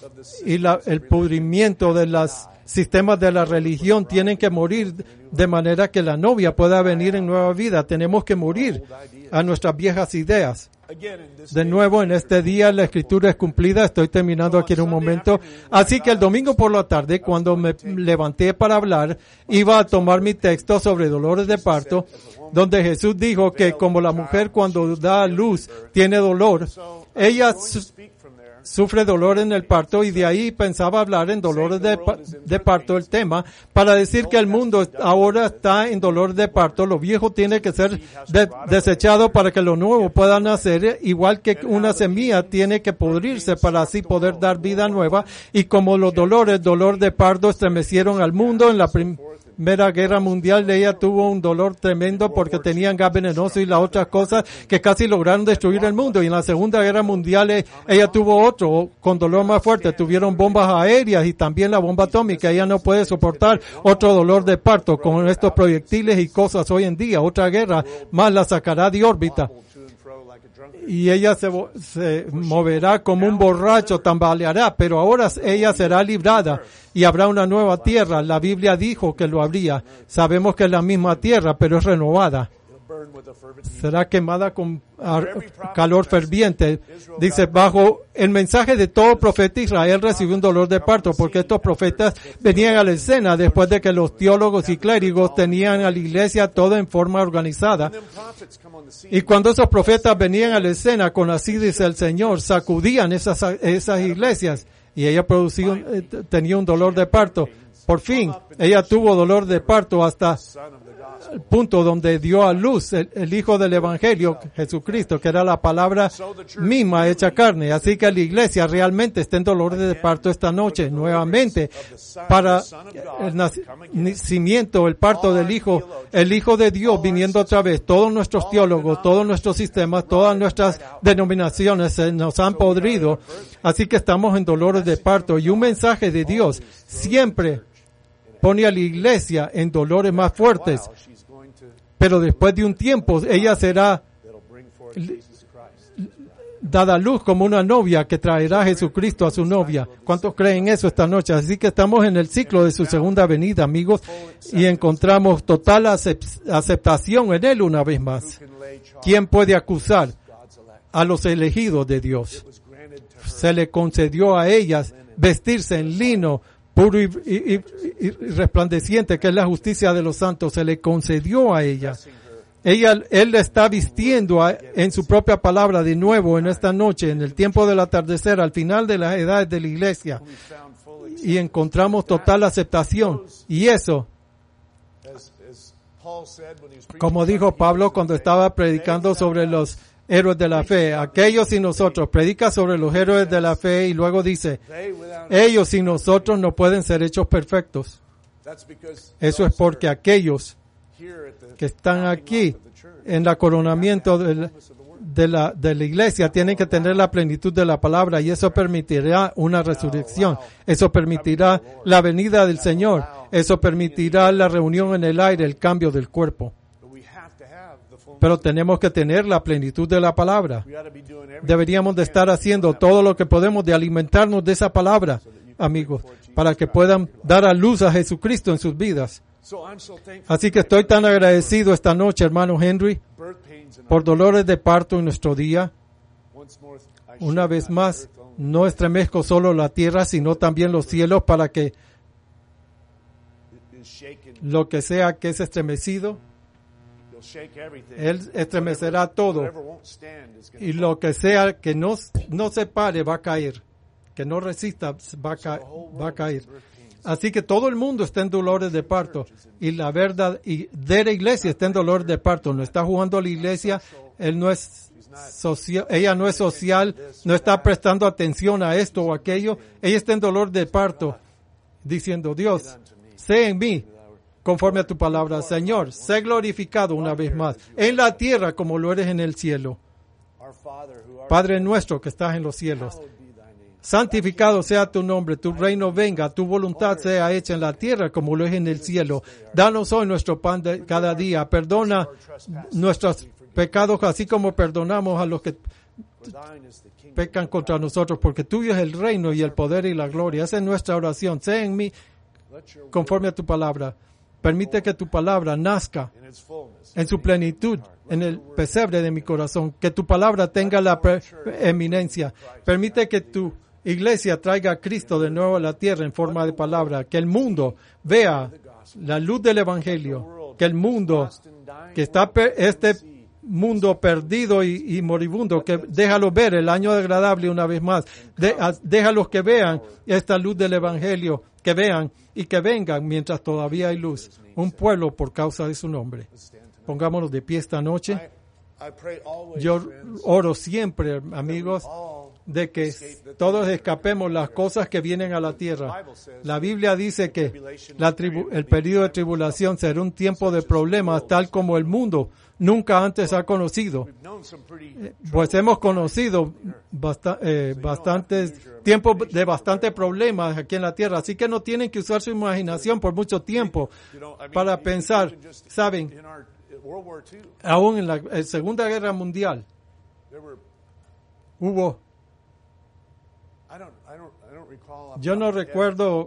y el pudrimiento de los sistemas de la religión tienen que morir de manera que la novia pueda venir en nueva vida. Tenemos que morir a nuestras viejas ideas. De nuevo, en este día la escritura es cumplida. Estoy terminando aquí en un momento. Así que el domingo por la tarde, cuando me levanté para hablar, iba a tomar mi texto sobre dolores de parto, donde Jesús dijo que como la mujer cuando da a luz tiene dolor, ella sufre dolor en el parto, y de ahí pensaba hablar en dolores de parto el tema, para decir que el mundo ahora está en dolor de parto. Lo viejo tiene que ser desechado para que lo nuevo pueda nacer, igual que una semilla tiene que pudrirse para así poder dar vida nueva. Y como los dolor de parto estremecieron al mundo en la Primera Guerra Mundial, ella tuvo un dolor tremendo porque tenían gas venenoso y las otras cosas que casi lograron destruir el mundo. Y en la Segunda Guerra Mundial ella tuvo otro con dolor más fuerte. Tuvieron bombas aéreas y también la bomba atómica. Ella no puede soportar otro dolor de parto con estos proyectiles y cosas hoy en día. Otra guerra más la sacará de órbita. Y ella se moverá como un borracho, tambaleará, pero ahora ella será librada y habrá una nueva tierra. La Biblia dijo que lo habría. Sabemos que es la misma tierra, pero es renovada. Será quemada con calor ferviente. Dice, bajo el mensaje de todo profeta, Israel recibió un dolor de parto, porque estos profetas venían a la escena después de que los teólogos y clérigos tenían a la iglesia toda en forma organizada. Y cuando esos profetas venían a la escena con así dice el Señor, sacudían esas iglesias, y ella tenía un dolor de parto. Por fin, ella tuvo dolor de parto hasta el punto donde dio a luz el Hijo del Evangelio, Jesucristo, que era la palabra misma hecha carne. Así que la iglesia realmente está en dolor de parto esta noche, nuevamente, para el nacimiento, el parto del Hijo, el Hijo de Dios viniendo otra vez. Todos nuestros teólogos, todos nuestros sistemas, todas nuestras denominaciones se nos han podrido. Así que estamos en dolores de parto, y un mensaje de Dios siempre pone a la iglesia en dolores más fuertes. Pero después de un tiempo, ella será dada a luz como una novia que traerá a Jesucristo a su novia. ¿Cuántos creen eso esta noche? Así que estamos en el ciclo de su segunda venida, amigos, y encontramos total aceptación en Él una vez más. ¿Quién puede acusar a los elegidos de Dios? Se le concedió a ellas vestirse en lino puro y resplandeciente, que es la justicia de los santos. Se le concedió a ella. Él la está vistiendo en su propia palabra de nuevo en esta noche, en el tiempo del atardecer, al final de las edades de la iglesia. Y encontramos total aceptación. Y eso, como dijo Pablo cuando estaba predicando sobre los héroes de la fe, aquellos y nosotros, predica sobre los héroes de la fe, y luego dice, ellos y nosotros no pueden ser hechos perfectos. Eso es porque aquellos que están aquí en el coronamiento de la iglesia tienen que tener la plenitud de la palabra, y eso permitirá una resurrección. Eso permitirá la venida del Señor. Eso permitirá la reunión en el aire, el cambio del cuerpo. Pero tenemos que tener la plenitud de la palabra. Deberíamos de estar haciendo todo lo que podemos de alimentarnos de esa palabra, amigos, para que puedan dar a luz a Jesucristo en sus vidas. Así que estoy tan agradecido esta noche, hermano Henry, por dolores de parto en nuestro día. Una vez más, no estremezco solo la tierra, sino también los cielos, para que lo que sea que es estremecido, Él estremecerá todo, y lo que sea que no se pare va a caer, que no resista va a caer. Así que todo el mundo está en dolores de parto, y la verdad y de la iglesia está en dolor de parto. No está jugando a la iglesia, ella no es social, no está prestando atención a esto o aquello. Ella está en dolor de parto, diciendo, Dios, sé en mí conforme a tu palabra. Señor, sé glorificado una vez más en la tierra como lo eres en el cielo. Padre nuestro que estás en los cielos, Santificado sea tu nombre, tu reino venga, tu voluntad sea hecha en la tierra como lo es en el cielo. Danos hoy nuestro pan de cada día. Perdona nuestros pecados así como perdonamos a los que pecan contra nosotros, porque tuyo es el reino y el poder y la gloria. Esa es nuestra oración. Sea en mí conforme a tu palabra. Permite que tu palabra nazca en su plenitud, en el pesebre de mi corazón. Que tu palabra tenga la preeminencia. Permite que tu iglesia traiga a Cristo de nuevo a la tierra en forma de palabra. Que el mundo vea la luz del Evangelio. Que el mundo, que está este mundo perdido y moribundo, que déjalo ver el año agradable una vez más. Déjalos que vean esta luz del Evangelio. Que vean y que vengan mientras todavía hay luz. Un pueblo por causa de su nombre. Pongámonos de pie esta noche. Yo oro siempre, amigos, de que todos escapemos las cosas que vienen a la tierra. La Biblia dice que el periodo de tribulación será un tiempo de problemas tal como el mundo nunca antes ha conocido. Pues hemos conocido bastantes tiempos de bastantes problemas aquí en la tierra, así que no tienen que usar su imaginación por mucho tiempo para pensar, ¿saben? Aún en la Segunda Guerra Mundial hubo, yo no recuerdo,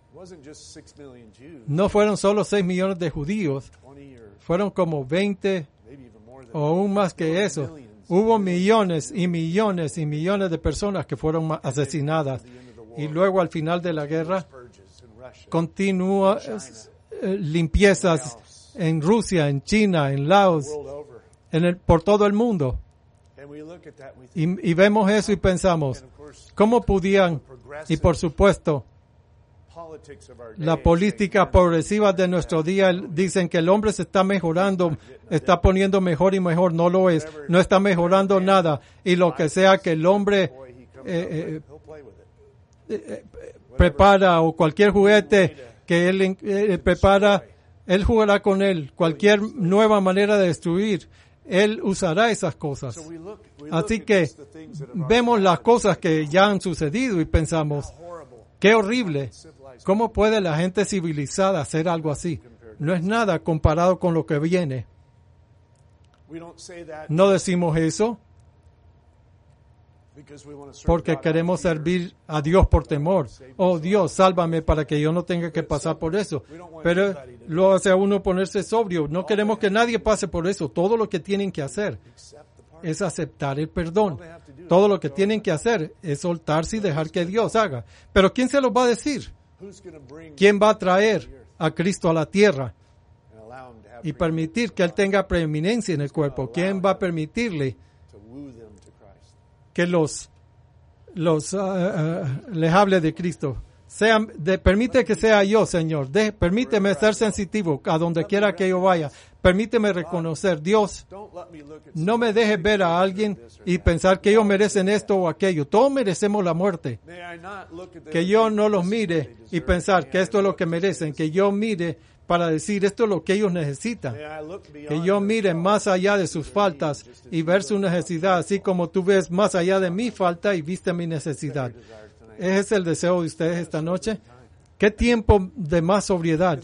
no fueron solo 6 millones de judíos, fueron como 20 o aún más que eso. Hubo millones y millones y millones de personas que fueron asesinadas. Y luego al final de la guerra continúa limpiezas en Rusia, en China, en Laos, por todo el mundo. Y vemos eso y pensamos, ¿cómo podían? Y por supuesto, la política progresiva de nuestro día dicen que el hombre se está mejorando, está poniendo mejor y mejor. No lo es, no está mejorando nada. Y lo que sea que el hombre prepara o cualquier juguete que él prepara, él jugará con él. Cualquier nueva manera de destruir, él usará esas cosas. Así que vemos las cosas que ya han sucedido y pensamos, qué horrible. ¿Cómo puede la gente civilizada hacer algo así? No es nada comparado con lo que viene. No decimos eso porque queremos servir a Dios por temor. Oh Dios, sálvame para que yo no tenga que pasar por eso. Pero lo hace a uno ponerse sobrio. No queremos que nadie pase por eso. Todo lo que tienen que hacer es aceptar el perdón. Todo lo que tienen que hacer es soltarse y dejar que Dios haga. Pero ¿quién se los va a decir? ¿Quién va a traer a Cristo a la tierra y permitir que Él tenga preeminencia en el cuerpo? ¿Quién va a permitirle que les hable de Cristo? Permite que sea yo, Señor. Permíteme ser sensitivo a donde quiera que yo vaya. Permíteme reconocer, Dios, no me dejes ver a alguien y pensar que ellos merecen esto o aquello. Todos merecemos la muerte. Que yo no los mire y pensar que esto es lo que merecen. Que yo mire para decir esto es lo que ellos necesitan. Que yo mire más allá de sus faltas y ver su necesidad, así como tú ves más allá de mi falta y viste mi necesidad. ¿Ese es el deseo de ustedes esta noche? ¿Qué tiempo de más sobriedad?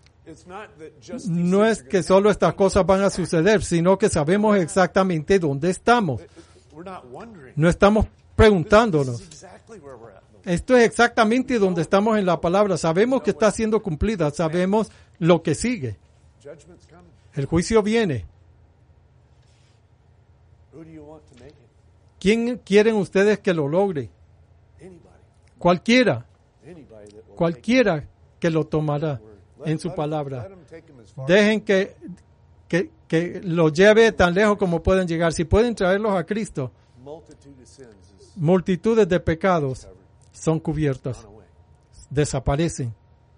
No es que solo estas cosas van a suceder, sino que sabemos exactamente dónde estamos. No estamos preguntándonos. Esto es exactamente donde estamos en la palabra. Sabemos que está siendo cumplida. Sabemos lo que sigue. El juicio viene. ¿Quién quieren ustedes que lo logre? Cualquiera que lo tomará en su palabra. Dejen que los lleve tan lejos como pueden llegar. Si pueden traerlos a Cristo, multitudes de pecados son cubiertos, desaparecen.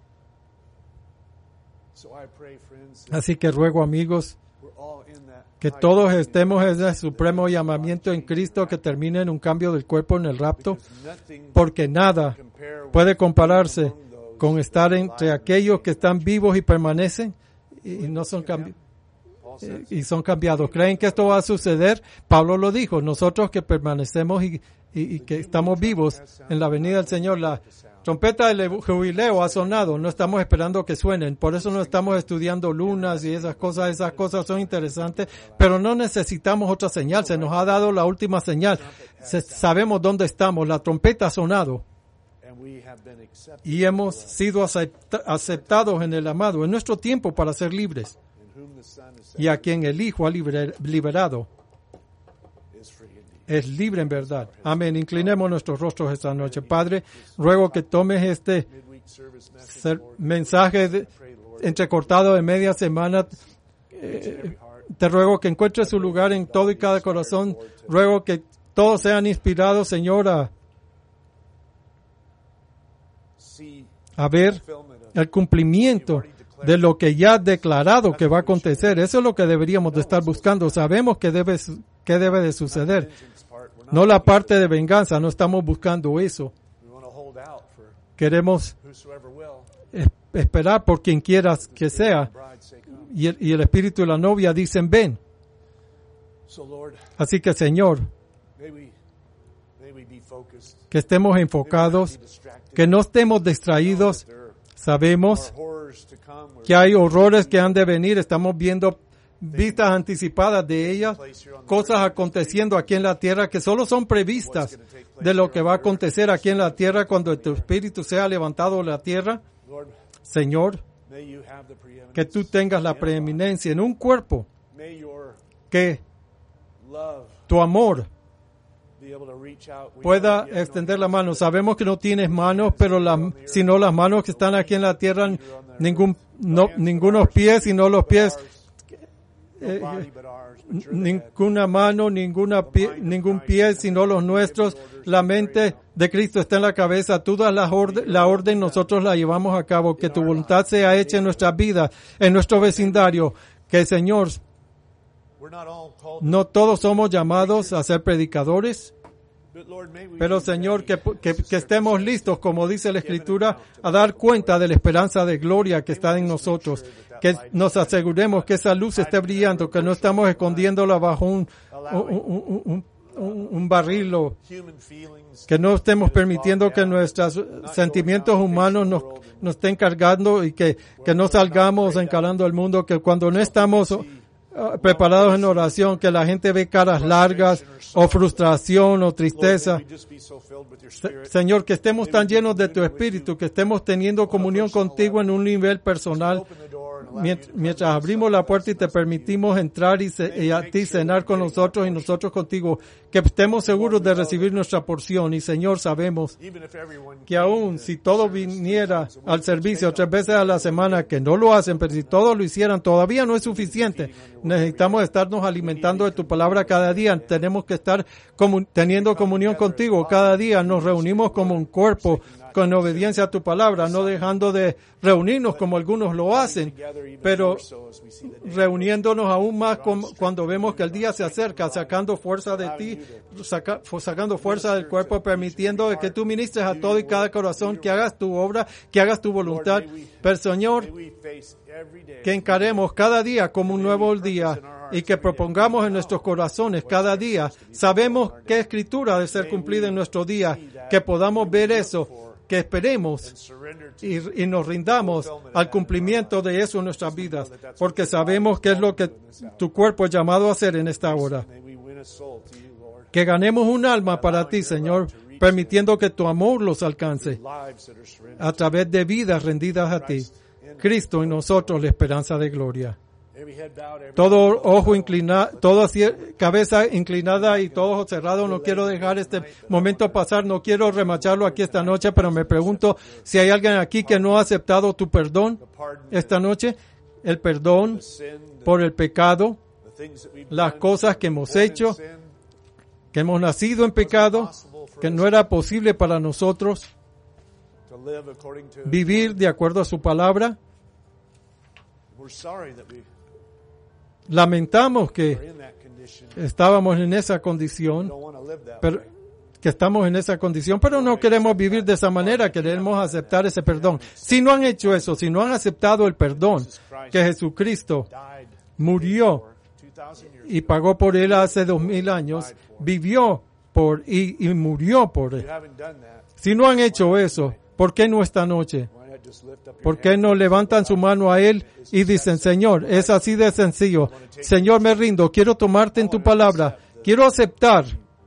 Así que ruego, amigos, que todos estemos en el supremo llamamiento en Cristo, que termine en un cambio del cuerpo en el rapto, porque nada puede compararse con estar entre aquellos que están vivos y permanecen y no son cambiados. y son cambiados. ¿Creen que esto va a suceder? Pablo lo dijo, nosotros que permanecemos y que estamos vivos en la venida del Señor, la trompeta del jubileo ha sonado, no estamos esperando que suenen, por eso no estamos estudiando lunas y esas cosas son interesantes, pero no necesitamos otra señal, se nos ha dado la última señal, sabemos dónde estamos, la trompeta ha sonado y hemos sido aceptados en el amado, en nuestro tiempo para ser libres, y a quien el Hijo ha liberado es libre en verdad. Amén. Inclinemos nuestros rostros esta noche. Padre, ruego que tomes este mensaje entrecortado de media semana. Te ruego que encuentres su lugar en todo y cada corazón. Ruego que todos sean inspirados, Señor, a ver el cumplimiento de lo que ya has declarado que va a acontecer. Eso es lo que deberíamos de estar buscando. Sabemos que debe de suceder. No la parte de venganza, no estamos buscando eso. Queremos esperar por quien quieras que sea. Y el espíritu y la novia dicen ven. Así que, Señor, que estemos enfocados, que no estemos distraídos. Sabemos que hay horrores que han de venir, estamos viendo vistas anticipadas de ellas, cosas aconteciendo aquí en la tierra que solo son previstas de lo que va a acontecer aquí en la tierra cuando tu espíritu sea levantado de la tierra. Señor, que tú tengas la preeminencia en un cuerpo, que tu amor pueda extender la mano. Sabemos que no tienes manos, pero sino las manos que están aquí en la tierra, ningunos pies, sino los pies. Ninguna mano, ningún pie, sino los nuestros. La mente de Cristo está en la cabeza. Tú das la orden, nosotros la llevamos a cabo. Que tu voluntad sea hecha en nuestras vidas, en nuestro vecindario. Que, Señor, no todos somos llamados a ser predicadores, pero, Señor, que estemos listos, como dice la Escritura, a dar cuenta de la esperanza de gloria que está en nosotros. Que nos aseguremos que esa luz esté brillando, que no estamos escondiéndola bajo un barril, que no estemos permitiendo que nuestros sentimientos humanos nos estén cargando y que no salgamos encarando el mundo, que cuando no estamos preparados en oración, que la gente ve caras largas o frustración o tristeza. Señor, que estemos tan llenos de tu Espíritu, que estemos teniendo comunión contigo en un nivel personal, mientras abrimos la puerta y te permitimos entrar y a ti cenar con nosotros y nosotros contigo, que estemos seguros de recibir nuestra porción. Y, Señor, sabemos que aún si todo viniera al servicio 3 veces a la semana, que no lo hacen, pero si todos lo hicieran, todavía no es suficiente. Necesitamos estarnos alimentando de tu palabra cada día. Tenemos que estar teniendo comunión contigo cada día. Nos reunimos como un cuerpo con obediencia a tu palabra, no dejando de reunirnos como algunos lo hacen, pero reuniéndonos aún más cuando vemos que el día se acerca, sacando fuerza de ti, sacando fuerza del cuerpo, permitiendo que tú ministres a todo y cada corazón, que hagas tu obra, que hagas tu voluntad. Pero, Señor, que encaremos cada día como un nuevo día y que propongamos en nuestros corazones cada día. Sabemos qué escritura debe ser cumplida en nuestro día, que podamos ver eso, que esperemos y nos rindamos al cumplimiento de eso en nuestras vidas, porque sabemos que es lo que tu cuerpo es llamado a hacer en esta hora. Que ganemos un alma para ti, Señor, permitiendo que tu amor los alcance a través de vidas rendidas a ti. Cristo en nosotros, la esperanza de gloria. Todo ojo inclinado, toda cabeza inclinada y todo ojo cerrado. No quiero dejar este momento pasar, no quiero remacharlo aquí esta noche, pero me pregunto si hay alguien aquí que no ha aceptado tu perdón esta noche. El perdón por el pecado, las cosas que hemos hecho, que hemos nacido en pecado, que no era posible para nosotros vivir de acuerdo a su palabra. Lamentamos que estábamos en esa condición, pero no queremos vivir de esa manera, queremos aceptar ese perdón. Si no han hecho eso, si no han aceptado el perdón que Jesucristo murió y pagó por él hace 2000 años, vivió y murió por él. Si no han hecho eso, ¿por qué no esta noche? ¿Por qué no levantan su mano a Él y dicen, Señor, es así de sencillo. Señor, me rindo, quiero tomarte en tu palabra. Quiero aceptar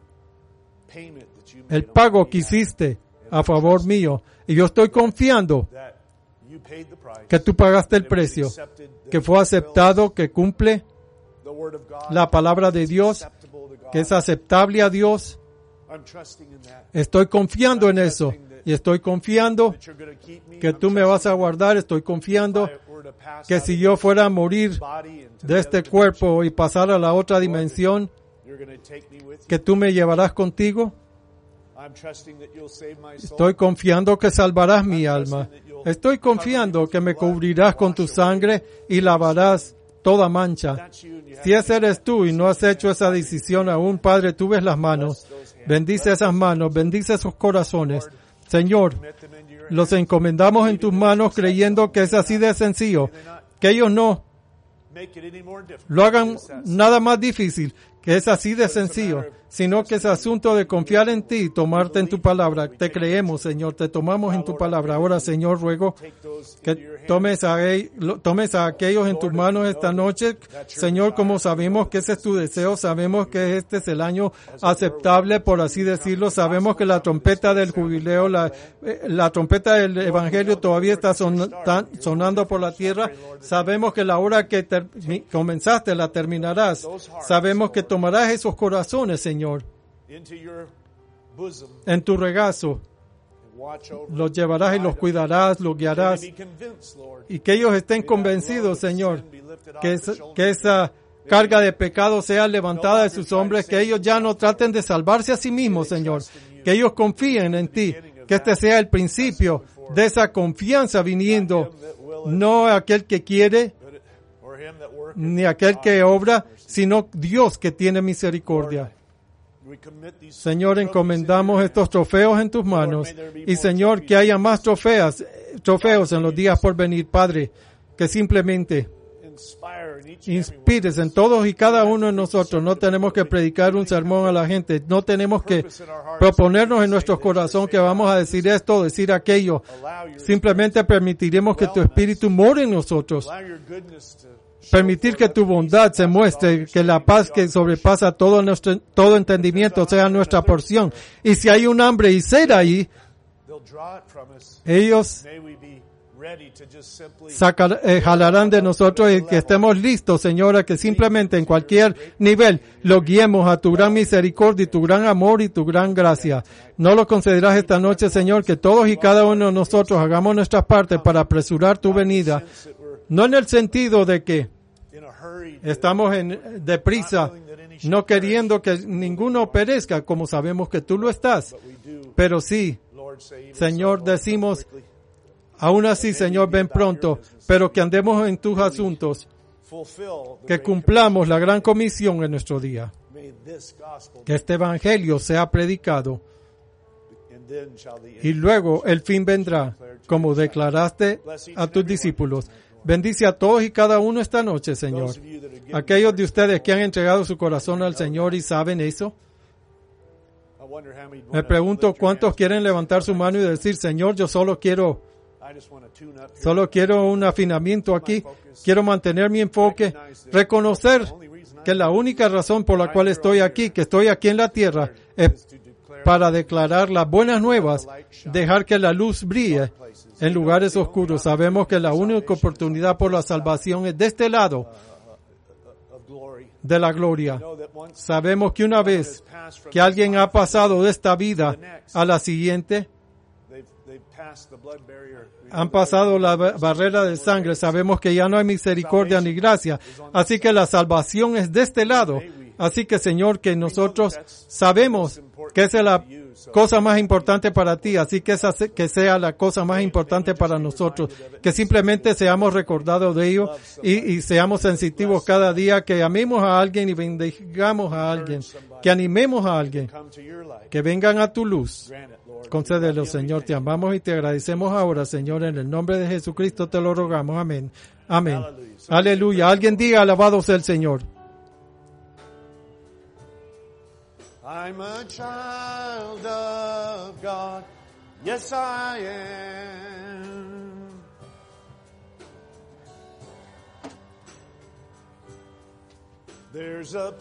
el pago que hiciste a favor mío. Y yo estoy confiando que tú pagaste el precio, que fue aceptado, que cumple la palabra de Dios, que es aceptable a Dios. Estoy confiando en eso. Y estoy confiando que tú me vas a guardar. Estoy confiando que si yo fuera a morir de este cuerpo y pasar a la otra dimensión, que tú me llevarás contigo. Estoy confiando que salvarás mi alma. Estoy confiando que me cubrirás con tu sangre y lavarás toda mancha. Si ese eres tú y no has hecho esa decisión aún, Padre, tú ves las manos. Bendice esas manos, bendice esos corazones. Señor, los encomendamos en tus manos creyendo que es así de sencillo, que ellos no lo hagan nada más difícil, que es así de sencillo, sino que es asunto de confiar en ti y tomarte en tu palabra. Te creemos, Señor, te tomamos en tu palabra. Ahora, Señor, ruego que tomes a aquellos en tus manos esta noche. Señor, como sabemos que ese es tu deseo, sabemos que este es el año aceptable, por así decirlo. Sabemos que la trompeta del jubileo, la trompeta del evangelio todavía está sonando por la tierra. Sabemos que la hora que comenzaste la terminarás. Sabemos que tomarás esos corazones, Señor, en tu regazo. Los llevarás y los cuidarás, los guiarás. Y que ellos estén convencidos, Señor, que esa carga de pecado sea levantada de sus hombres, que ellos ya no traten de salvarse a sí mismos, Señor. Que ellos confíen en ti, que este sea el principio de esa confianza viniendo, no aquel que quiere, ni aquel que obra, sino Dios que tiene misericordia. Señor, encomendamos estos trofeos en tus manos. Y Señor, que haya más trofeos en los días por venir, Padre, que simplemente inspires en todos y cada uno de nosotros. No tenemos que predicar un sermón a la gente. No tenemos que proponernos en nuestro corazón que vamos a decir esto o decir aquello. Simplemente permitiremos que tu Espíritu more en nosotros. Permitir que tu bondad se muestre, que la paz que sobrepasa todo entendimiento sea nuestra porción. Y si hay un hambre y sed ahí, ellos jalarán de nosotros y que estemos listos, Señora, que simplemente en cualquier nivel lo guiemos a tu gran misericordia y tu gran amor y tu gran gracia. No lo concederás esta noche, Señor, que todos y cada uno de nosotros hagamos nuestras partes para apresurar tu venida. No en el sentido de que estamos deprisa, no queriendo que ninguno perezca, como sabemos que tú lo estás. Pero sí, Señor, decimos, aún así, Señor, ven pronto, pero que andemos en tus asuntos, que cumplamos la gran comisión en nuestro día, que este evangelio sea predicado, y luego el fin vendrá, como declaraste a tus discípulos. Bendice a todos y cada uno esta noche, Señor. Aquellos de ustedes que han entregado su corazón al Señor y saben eso. Me pregunto cuántos quieren levantar su mano y decir, Señor, yo solo quiero un afinamiento aquí. Quiero mantener mi enfoque. Reconocer que la única razón por la cual estoy aquí, que estoy aquí en la tierra, es para declarar las buenas nuevas, dejar que la luz brille en lugares oscuros. Sabemos que la única oportunidad por la salvación es de este lado de la gloria. Sabemos que una vez que alguien ha pasado de esta vida a la siguiente, han pasado la barrera de sangre. Sabemos que ya no hay misericordia ni gracia. Así que la salvación es de este lado. Así que, Señor, que nosotros sabemos que esa es la cosa más importante para ti, así que esa que sea la cosa más importante para nosotros, que simplemente seamos recordados de ello y seamos sensitivos cada día, que amemos a alguien y bendigamos a alguien, que animemos a alguien, que vengan a tu luz. Concédelo, Señor, te amamos y te agradecemos ahora, Señor, en el nombre de Jesucristo te lo rogamos, amén. Amén. Aleluya. Alguien diga, alabado sea el Señor. I'm a child of God. Yes, I am. There's a